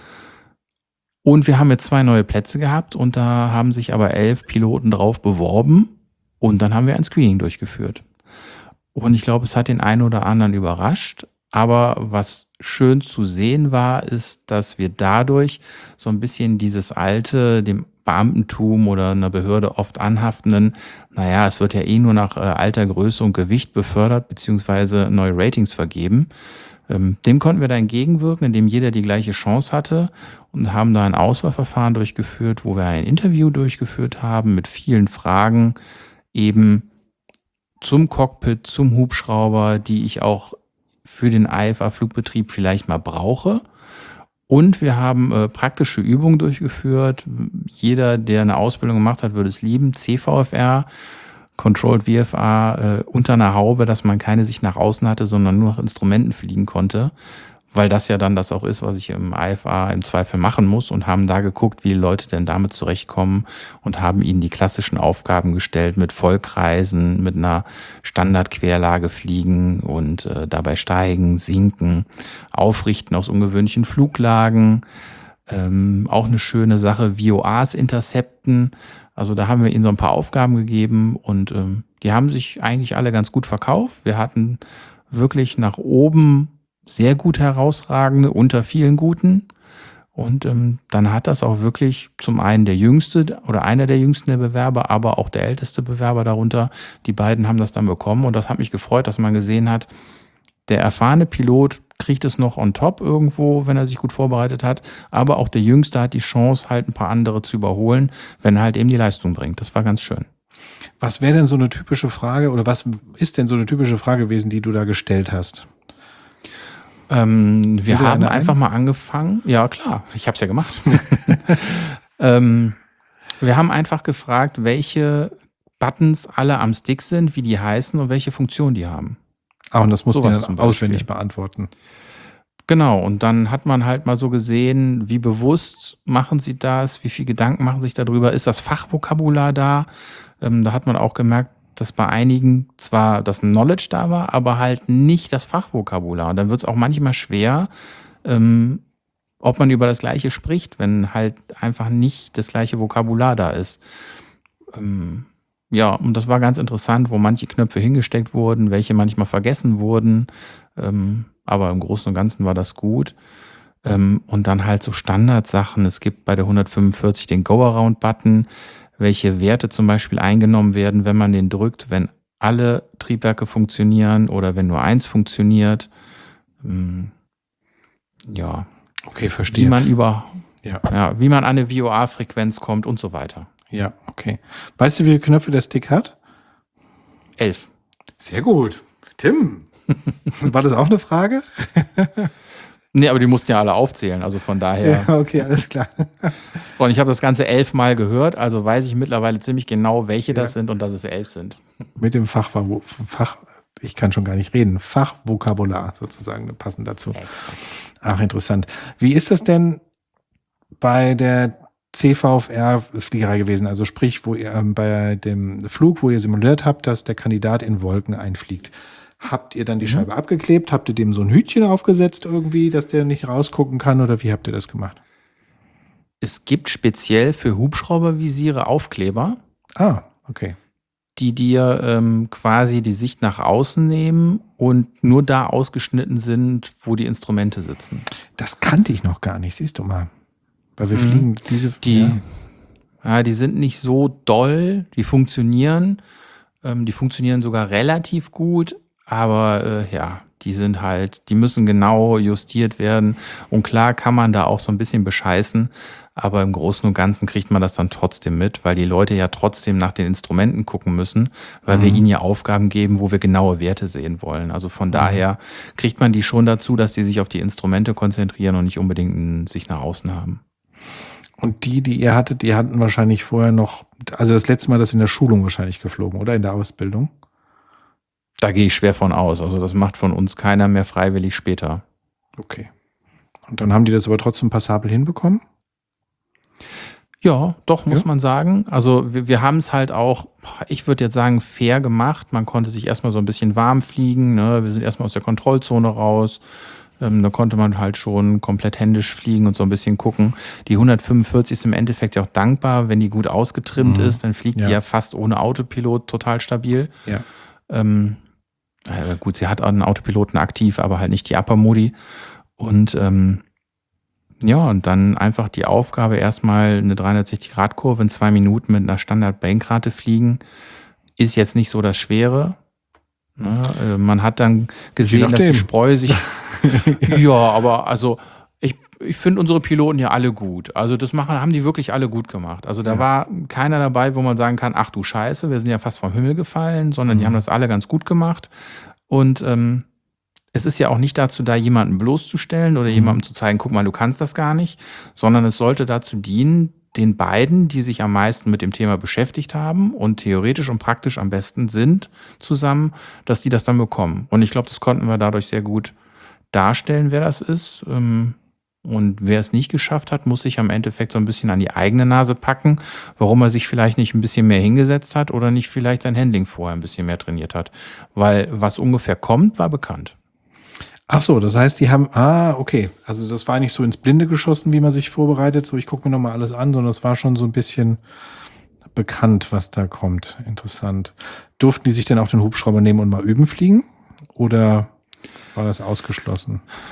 Und wir haben jetzt zwei neue Plätze gehabt und da haben sich aber elf Piloten drauf beworben und dann haben wir ein Screening durchgeführt. Und ich glaube, es hat den einen oder anderen überrascht. Aber was schön zu sehen war, ist, dass wir dadurch so ein bisschen dieses alte, dem Beamtentum oder einer Behörde oft anhaftenden, naja, es wird ja eh nur nach äh, Alter, Größe und Gewicht befördert, beziehungsweise neue Ratings vergeben. Ähm, dem konnten wir da entgegenwirken, indem jeder die gleiche Chance hatte und haben da ein Auswahlverfahren durchgeführt, wo wir ein Interview durchgeführt haben mit vielen Fragen eben zum Cockpit, zum Hubschrauber, die ich auch für den I F A-Flugbetrieb vielleicht mal brauche. Und wir haben äh, praktische Übungen durchgeführt. Jeder, der eine Ausbildung gemacht hat, würde es lieben. C V F R, Controlled V F A, äh, unter einer Haube, dass man keine Sicht nach außen hatte, sondern nur nach Instrumenten fliegen konnte. Weil das ja dann das auch ist, was ich im I F A im Zweifel machen muss, und haben da geguckt, wie die Leute denn damit zurechtkommen und haben ihnen die klassischen Aufgaben gestellt mit Vollkreisen, mit einer Standardquerlage fliegen und äh, dabei steigen, sinken, aufrichten aus ungewöhnlichen Fluglagen. Ähm, auch eine schöne Sache, V O As intercepten. Also da haben wir ihnen so ein paar Aufgaben gegeben und ähm, die haben sich eigentlich alle ganz gut verkauft. Wir hatten wirklich nach oben sehr gut herausragende unter vielen guten. Und ähm, dann hat das auch wirklich zum einen der jüngste oder einer der jüngsten der Bewerber, aber auch der älteste Bewerber darunter. Die beiden haben das dann bekommen und das hat mich gefreut, dass man gesehen hat, Der erfahrene Pilot kriegt es noch on top irgendwo, wenn er sich gut vorbereitet hat. Aber auch der Jüngste hat die Chance, halt ein paar andere zu überholen, wenn er halt eben die Leistung bringt. Das war ganz schön. Was wäre denn so eine typische Frage oder was ist denn so eine typische Frage gewesen, die du da gestellt hast? Ähm, wir Will haben einer einfach ein? mal angefangen. Ja, klar, ich habe es ja gemacht. ähm, wir haben einfach gefragt, welche Buttons alle am Stick sind, wie die heißen und welche Funktion die haben. Ah, und das muss man Sowas dann zum Beispiel. auswendig beantworten. Genau, und dann hat man halt mal so gesehen, wie bewusst machen sie das, wie viel Gedanken machen sich darüber, ist das Fachvokabular da? Ähm, da hat man auch gemerkt, dass bei einigen zwar das Knowledge da war, aber halt nicht das Fachvokabular. Und dann wird es auch manchmal schwer, ähm, ob man über das Gleiche spricht, wenn halt einfach nicht das gleiche Vokabular da ist. Ähm, ja, und das war ganz interessant, wo manche Knöpfe hingesteckt wurden, welche manchmal vergessen wurden. Ähm, aber im Großen und Ganzen war das gut. Ähm, und dann halt so Standardsachen. Es gibt bei der hundertfünfundvierzig den Go-Around-Button, welche Werte zum Beispiel eingenommen werden, wenn man den drückt, wenn alle Triebwerke funktionieren oder wenn nur eins funktioniert. Ähm, ja, Okay, wie verstehe. man über, Ja, ja, wie man an eine V O A-Frequenz kommt und so weiter. ja, okay. Weißt du, wie viele Knöpfe der Stick hat? Elf. Sehr gut. Tim, war das auch eine Frage? Nee, aber die mussten ja alle aufzählen, also von daher. Ja, okay, alles klar. Und ich habe das Ganze elfmal gehört, also weiß ich mittlerweile ziemlich genau, welche das Ja. sind und dass es elf sind. Mit dem Fach, Fach, ich kann schon gar nicht reden, Fachvokabular sozusagen passend dazu. Exakt. Ach, interessant. Wie ist das denn bei der C V V R-Fliegerei gewesen? Also sprich, wo ihr ähm, bei dem Flug, wo ihr simuliert habt, dass der Kandidat in Wolken einfliegt. Habt ihr dann die Mhm. Scheibe abgeklebt? Habt ihr dem so ein Hütchen aufgesetzt irgendwie, dass der nicht rausgucken kann? Oder wie habt ihr das gemacht? Es gibt speziell für Hubschraubervisiere Aufkleber, Ah, okay. die dir ähm, quasi die Sicht nach außen nehmen und nur da ausgeschnitten sind, wo die Instrumente sitzen. Das kannte ich noch gar nicht, siehst du mal. Weil wir Mhm. fliegen diese... Die, ja. ja, die sind nicht so doll, die funktionieren. Ähm, die funktionieren sogar relativ gut, aber äh, ja, die sind halt, die müssen genau justiert werden. Und klar kann man da auch so ein bisschen bescheißen, aber im Großen und Ganzen kriegt man das dann trotzdem mit, weil die Leute ja trotzdem nach den Instrumenten gucken müssen, weil wir Mhm. ihnen ja Aufgaben geben, wo wir genaue Werte sehen wollen. Also von daher kriegt man die schon dazu, dass die sich auf die Instrumente konzentrieren und nicht unbedingt einen Sicht nach außen haben. Und die, die ihr hattet, die hatten wahrscheinlich vorher noch, also das letzte Mal das in der Schulung wahrscheinlich geflogen, oder? In der Ausbildung? Da gehe ich schwer von aus. Also das macht von uns keiner mehr freiwillig später. Okay. Und dann haben die das aber trotzdem passabel hinbekommen? Ja, doch, muss Ja. man sagen. Also wir, wir haben es halt auch, ich würde jetzt sagen, fair gemacht. Man konnte sich erstmal so ein bisschen warm fliegen. Ne? Wir sind erstmal aus der Kontrollzone raus. Ähm, da konnte man halt schon komplett händisch fliegen und so ein bisschen gucken. Die hundertfünfundvierzig ist im Endeffekt ja auch dankbar, wenn die gut ausgetrimmt Mhm. ist. Dann fliegt Ja. die ja fast ohne Autopilot total stabil. Ja. Ähm, äh, gut, sie hat auch einen Autopiloten aktiv, aber halt nicht die Upper-Modi. Und ähm, ja, und dann einfach die Aufgabe, erstmal eine dreihundertsechzig-Grad-Kurve in zwei Minuten mit einer Standard-Bankrate fliegen, ist jetzt nicht so das Schwere. Ne? Äh, man hat dann gesehen, dass nachdem. die Spreu sich... ja, aber also ich, ich finde unsere Piloten ja alle gut. Also das machen, haben die wirklich alle gut gemacht. Also da Ja. war keiner dabei, wo man sagen kann, ach du Scheiße, wir sind ja fast vom Himmel gefallen, sondern die Mhm. haben das alle ganz gut gemacht. Und ähm, es ist ja auch nicht dazu da, jemanden bloßzustellen oder Mhm. jemandem zu zeigen, guck mal, du kannst das gar nicht, sondern es sollte dazu dienen, den beiden, die sich am meisten mit dem Thema beschäftigt haben und theoretisch und praktisch am besten sind zusammen, dass die das dann bekommen. Und ich glaube, das konnten wir dadurch sehr gut darstellen, wer das ist. Ähm, Und wer es nicht geschafft hat, muss sich am Endeffekt so ein bisschen an die eigene Nase packen, warum er sich vielleicht nicht ein bisschen mehr hingesetzt hat oder nicht vielleicht sein Handling vorher ein bisschen mehr trainiert hat. Weil was ungefähr kommt, war bekannt. Ach so, das heißt, die haben, ah, okay. Also das war nicht so ins Blinde geschossen, wie man sich vorbereitet, so ich gucke mir nochmal alles an, sondern es war schon so ein bisschen bekannt, was da kommt. Interessant. Durften die sich denn auch den Hubschrauber nehmen und mal üben fliegen? Oder war das ausgeschlossen?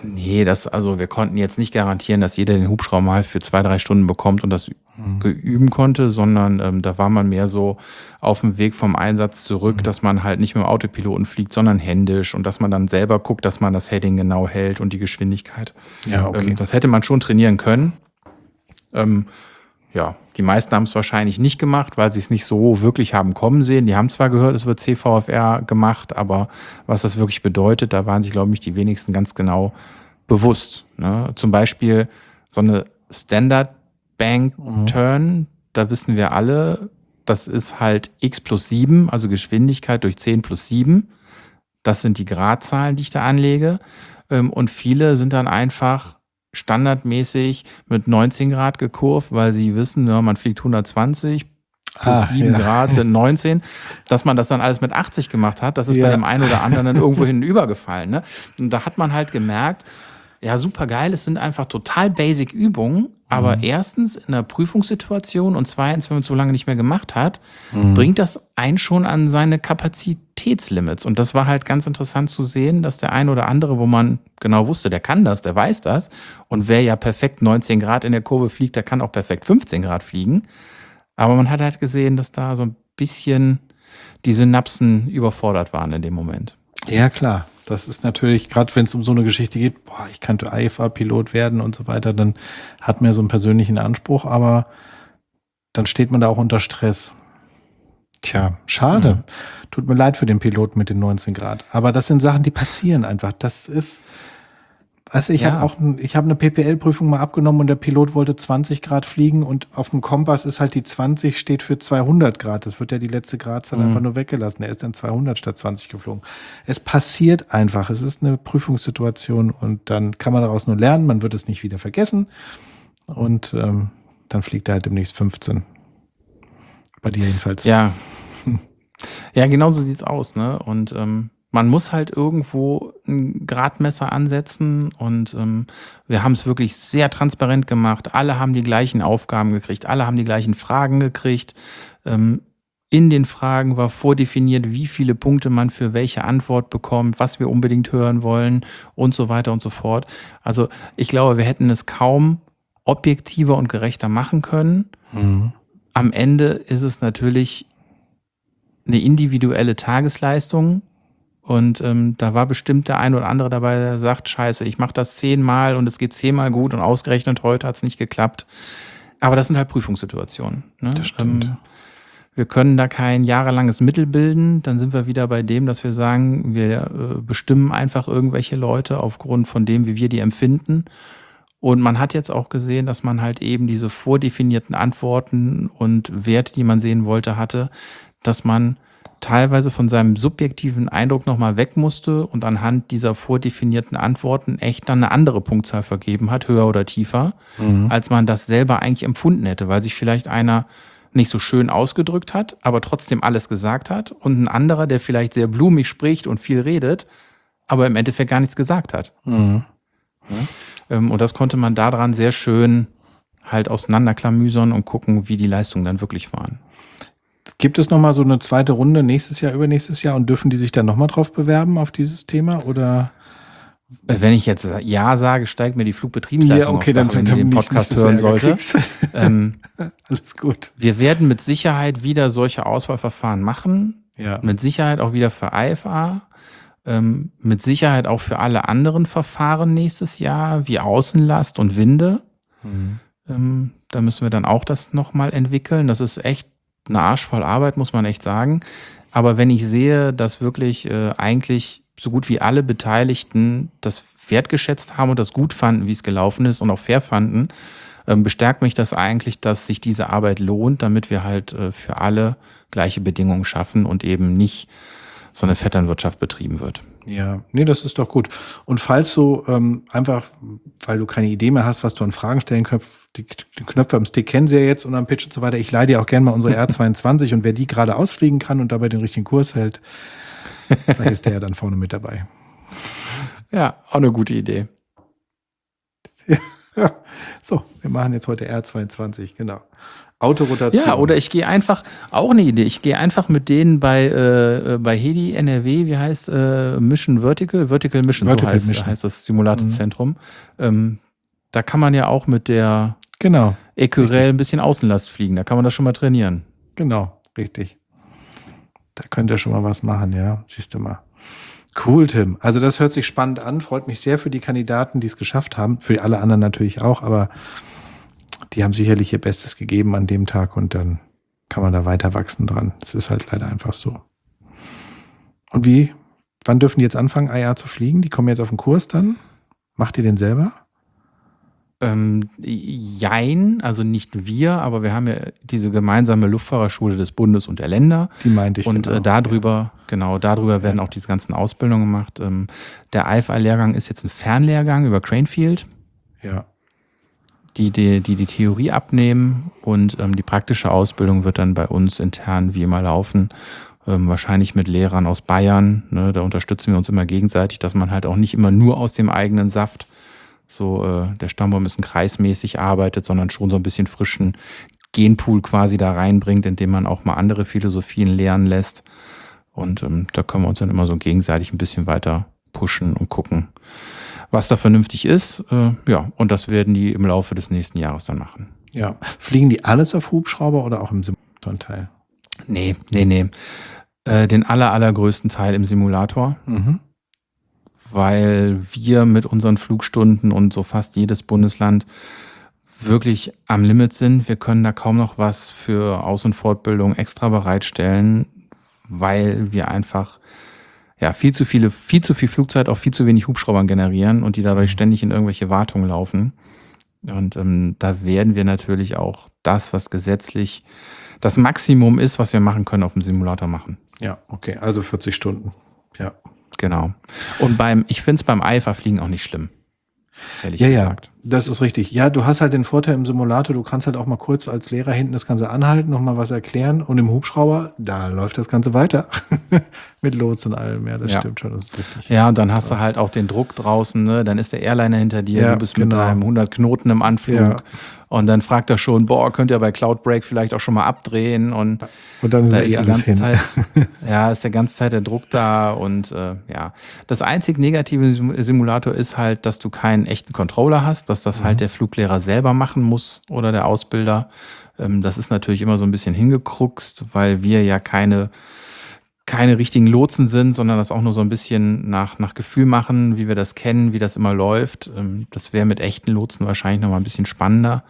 Nee, das, also wir konnten jetzt nicht garantieren, dass jeder den Hubschrauber mal für zwei, drei Stunden bekommt und das mhm. üben konnte, sondern ähm, da war man mehr so auf dem Weg vom Einsatz zurück, mhm. dass man halt nicht mit dem Autopiloten fliegt, sondern händisch und dass man dann selber guckt, dass man das Heading genau hält und die Geschwindigkeit. Ja, okay. Ähm, das hätte man schon trainieren können. Ähm, ja, die meisten haben es wahrscheinlich nicht gemacht, weil sie es nicht so wirklich haben kommen sehen. Die haben zwar gehört, es wird C V F R gemacht, aber was das wirklich bedeutet, da waren sich, glaube ich, die wenigsten ganz genau bewusst. Ne? Zum Beispiel so eine Standard Bank Turn, mhm. da wissen wir alle, das ist halt x plus sieben, also Geschwindigkeit durch zehn plus sieben. Das sind die Gradzahlen, die ich da anlege. Und viele sind dann einfach standardmäßig mit neunzehn Grad gekurvt, weil sie wissen, ja, man fliegt hundertzwanzig plus ah, sieben ja. Grad sind neunzehn. Dass man das dann alles mit achtzig gemacht hat, das ist ja. bei dem einen oder anderen dann irgendwo hinten übergefallen. Ne? Und da hat man halt gemerkt, ja, super geil, es sind einfach total basic Übungen, aber mhm. erstens in einer Prüfungssituation und zweitens, wenn man es so lange nicht mehr gemacht hat, mhm. bringt das einen schon an seine Kapazitätslimits. Und das war halt ganz interessant zu sehen, dass der ein oder andere, wo man genau wusste, der kann das, der weiß das. Und wer ja perfekt neunzehn Grad in der Kurve fliegt, der kann auch perfekt fünfzehn Grad fliegen. Aber man hat halt gesehen, dass da so ein bisschen die Synapsen überfordert waren in dem Moment. Ja, klar. Das ist natürlich, gerade wenn es um so eine Geschichte geht, boah, ich könnte I F A-Pilot werden und so weiter, dann hat man ja so einen persönlichen Anspruch, aber dann steht man da auch unter Stress. Tja, schade. Mhm. Tut mir leid für den Piloten mit den neunzehn Grad. Aber das sind Sachen, die passieren einfach. Das ist, also ich ja. habe auch, ich habe eine P P L-Prüfung mal abgenommen und der Pilot wollte zwanzig Grad fliegen und auf dem Kompass ist halt die zwanzig steht für zweihundert Grad. Das wird ja die letzte Gradzahl mhm. einfach nur weggelassen. Er ist dann zweihundert statt zwanzig geflogen. Es passiert einfach. Es ist eine Prüfungssituation und dann kann man daraus nur lernen. Man wird es nicht wieder vergessen und ähm, dann fliegt er halt demnächst fünfzehn. Bei dir jedenfalls. Ja. Ja, genau so sieht's aus, ne? Und ähm, man muss halt irgendwo ein Gradmesser ansetzen und ähm, wir haben es wirklich sehr transparent gemacht. Alle haben die gleichen Aufgaben gekriegt, alle haben die gleichen Fragen gekriegt. Ähm, in den Fragen war vordefiniert, wie viele Punkte man für welche Antwort bekommt, was wir unbedingt hören wollen und so weiter und so fort. Also ich glaube, wir hätten es kaum objektiver und gerechter machen können. Mhm. Am Ende ist es natürlich eine individuelle Tagesleistung und ähm, da war bestimmt der ein oder andere dabei, der sagt, scheiße, ich mache das zehnmal und es geht zehnmal gut und ausgerechnet heute hat es nicht geklappt. Aber das sind halt Prüfungssituationen. Ne? Das stimmt. Ähm, wir können da kein jahrelanges Mittel bilden, dann sind wir wieder bei dem, dass wir sagen, wir äh, bestimmen einfach irgendwelche Leute aufgrund von dem, wie wir die empfinden. Und man hat jetzt auch gesehen, dass man halt eben diese vordefinierten Antworten und Werte, die man sehen wollte, hatte, dass man teilweise von seinem subjektiven Eindruck nochmal weg musste und anhand dieser vordefinierten Antworten echt dann eine andere Punktzahl vergeben hat, höher oder tiefer, mhm. als man das selber eigentlich empfunden hätte, weil sich vielleicht einer nicht so schön ausgedrückt hat, aber trotzdem alles gesagt hat und ein anderer, der vielleicht sehr blumig spricht und viel redet, aber im Endeffekt gar nichts gesagt hat. Mhm. Ja? Und das konnte man daran sehr schön halt auseinanderklamüsern und gucken, wie die Leistungen dann wirklich waren. Gibt es nochmal so eine zweite Runde nächstes Jahr, übernächstes Jahr und dürfen die sich dann nochmal drauf bewerben auf dieses Thema oder? Wenn ich jetzt Ja sage, steigt mir die Flugbetriebsleitung ja, okay, aufs Dach, dann, wenn dann ihr den Podcast hören sollte. ähm, Alles gut. Wir werden mit Sicherheit wieder solche Auswahlverfahren machen. Ja. Mit Sicherheit auch wieder für I F A. Ähm, mit Sicherheit auch für alle anderen Verfahren nächstes Jahr, wie Außenlast und Winde. Mhm. Ähm, da müssen wir dann auch das nochmal entwickeln. Das ist echt eine arschvoll Arbeit, muss man echt sagen. Aber wenn ich sehe, dass wirklich äh, eigentlich so gut wie alle Beteiligten das wertgeschätzt haben und das gut fanden, wie es gelaufen ist und auch fair fanden, ähm, bestärkt mich das eigentlich, dass sich diese Arbeit lohnt, damit wir halt äh, für alle gleiche Bedingungen schaffen und eben nicht so eine Vetternwirtschaft betrieben wird. Ja, nee, das ist doch gut. Und falls du ähm, einfach, weil du keine Idee mehr hast, was du an Fragen stellen kannst, die, die Knöpfe am Stick kennen sie ja jetzt und am Pitch und so weiter. Ich leih dir auch gerne mal unsere R zweiundzwanzig und wer die gerade ausfliegen kann und dabei den richtigen Kurs hält, vielleicht ist der ja dann vorne mit dabei. Ja, auch eine gute Idee. Ja. Ja. So, wir machen jetzt heute R zweiundzwanzig, genau. Autorotation. Ja, oder ich gehe einfach, auch eine Idee, ich gehe einfach mit denen bei, äh, bei Heli N R W, wie heißt äh, Mission Vertical? Vertical Mission, Vertical so heißt, Mission. heißt das Simulatorzentrum. Mhm. Ähm, da kann man ja auch mit der genau. Ecurel ein bisschen Außenlast fliegen, da kann man das schon mal trainieren. Genau, richtig. Da könnt ihr schon mal was machen, ja, siehst du mal. Cool, Tim. Also das hört sich spannend an, freut mich sehr für die Kandidaten, die es geschafft haben, für alle anderen natürlich auch, aber die haben sicherlich ihr Bestes gegeben an dem Tag und dann kann man da weiter wachsen dran. Es ist halt leider einfach so. Und wie, wann dürfen die jetzt anfangen, I A zu fliegen? Die kommen jetzt auf den Kurs dann? Macht ihr den selber? Ähm, jein, also nicht wir, aber wir haben ja diese gemeinsame Luftfahrerschule des Bundes und der Länder. Die meinte ich. Und genau. äh, darüber, genau, darüber werden auch diese ganzen Ausbildungen gemacht. Ähm, der I F A-Lehrgang ist jetzt ein Fernlehrgang über Cranefield. Ja. Die die, die die Theorie abnehmen und ähm, die praktische Ausbildung wird dann bei uns intern wie immer laufen. Ähm, wahrscheinlich mit Lehrern aus Bayern. Ne, da unterstützen wir uns immer gegenseitig, dass man halt auch nicht immer nur aus dem eigenen Saft so äh, der Stammbaum ist ein kreismäßig arbeitet, sondern schon so ein bisschen frischen Genpool quasi da reinbringt, indem man auch mal andere Philosophien lernen lässt. Und ähm, da können wir uns dann immer so gegenseitig ein bisschen weiter pushen und gucken, was da vernünftig ist. Äh, ja, und das werden die im Laufe des nächsten Jahres dann machen. Ja. Fliegen die alles auf Hubschrauber oder auch im Simulator-Teil? Nee, nee, nee. Äh, den aller, allergrößten Teil im Simulator. Mhm. Weil wir mit unseren Flugstunden und so fast jedes Bundesland wirklich am Limit sind. Wir können da kaum noch was für Aus- und Fortbildung extra bereitstellen, weil wir einfach ja viel zu viele, viel zu viel Flugzeit auf viel zu wenig Hubschraubern generieren und die dadurch ständig in irgendwelche Wartungen laufen. Und ähm, da werden wir natürlich auch das, was gesetzlich das Maximum ist, was wir machen können, auf dem Simulator machen. Ja, okay, also vierzig Stunden. Ja. Genau. Und beim, ich finde es beim I F A-Fliegen auch nicht schlimm. Ehrlich ja, gesagt. Ja, das ist richtig. Ja, du hast halt den Vorteil im Simulator, du kannst halt auch mal kurz als Lehrer hinten das Ganze anhalten, nochmal was erklären und im Hubschrauber, da läuft das Ganze weiter. Mit Lots und allem, ja, das ja. stimmt schon, das ist richtig. Ja, und dann hast du halt auch den Druck draußen, ne? Dann ist der Airliner hinter dir, ja, du bist genau. mit deinem hundert Knoten im Anflug ja. und dann fragt er schon, boah, könnt ihr bei Cloudbreak vielleicht auch schon mal abdrehen und, und dann ist, da ist ist eh die alles ganze hin. Zeit, ja, ist der ganze Zeit der Druck da und äh, ja. Das einzig Negative im Simulator ist halt, dass du keinen echten Controller hast, dass das mhm. halt der Fluglehrer selber machen muss oder der Ausbilder. Ähm, das ist natürlich immer so ein bisschen hingekruckst, weil wir ja keine keine richtigen Lotsen sind, sondern das auch nur so ein bisschen nach, nach Gefühl machen, wie wir das kennen, wie das immer läuft. Das wäre mit echten Lotsen wahrscheinlich noch mal ein bisschen spannender.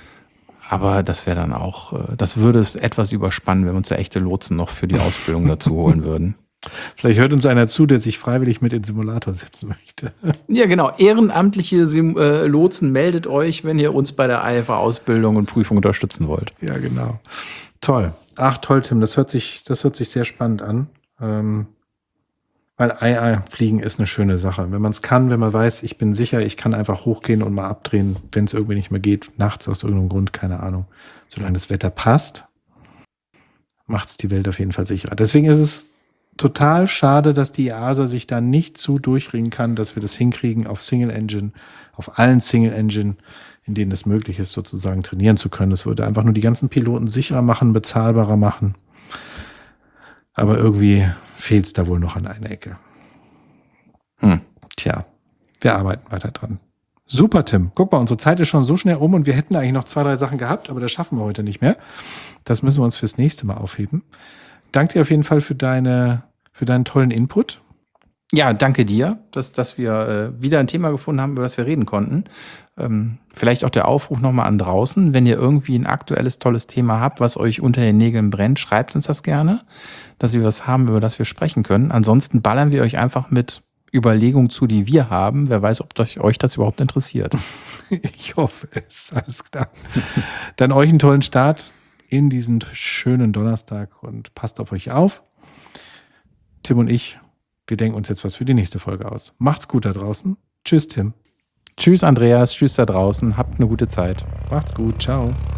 Aber das wäre dann auch, das würde es etwas überspannen, wenn wir uns da echte Lotsen noch für die Ausbildung dazu holen würden. Vielleicht hört uns einer zu, der sich freiwillig mit in den Simulator setzen möchte. Ja, genau. Ehrenamtliche Sim- äh, Lotsen, meldet euch, wenn ihr uns bei der I F A-Ausbildung und Prüfung unterstützen wollt. Ja, genau. Toll. Ach, toll, Tim. Das hört sich, das hört sich sehr spannend an. Ähm, weil I A-Fliegen ist eine schöne Sache. Wenn man es kann, wenn man weiß, ich bin sicher, ich kann einfach hochgehen und mal abdrehen, wenn es irgendwie nicht mehr geht, nachts aus irgendeinem Grund, keine Ahnung. Solange das Wetter passt, macht es die Welt auf jeden Fall sicherer. Deswegen ist es total schade, dass die E A S A sich da nicht zu durchringen kann, dass wir das hinkriegen, auf Single Engine, auf allen Single Engine, in denen es möglich ist, sozusagen trainieren zu können. Das würde einfach nur die ganzen Piloten sicherer machen, bezahlbarer machen. Aber irgendwie fehlt es da wohl noch an einer Ecke. Hm. Tja, wir arbeiten weiter dran. Super, Tim. Guck mal, unsere Zeit ist schon so schnell um und wir hätten eigentlich noch zwei, drei Sachen gehabt, aber das schaffen wir heute nicht mehr. Das müssen wir uns fürs nächste Mal aufheben. Danke dir auf jeden Fall für deine, für deinen tollen Input. Ja, danke dir, dass, dass wir äh, wieder ein Thema gefunden haben, über das wir reden konnten. Ähm, vielleicht auch der Aufruf nochmal an draußen. Wenn ihr irgendwie ein aktuelles, tolles Thema habt, was euch unter den Nägeln brennt, schreibt uns das gerne, dass wir was haben, über das wir sprechen können. Ansonsten ballern wir euch einfach mit Überlegungen zu, die wir haben. Wer weiß, ob euch, euch das überhaupt interessiert. Ich hoffe es. Alles klar. Dann euch einen tollen Start in diesen schönen Donnerstag und passt auf euch auf. Tim und ich, wir denken uns jetzt was für die nächste Folge aus. Macht's gut da draußen. Tschüss, Tim. Tschüss, Andreas. Tschüss da draußen. Habt eine gute Zeit. Macht's gut. Ciao.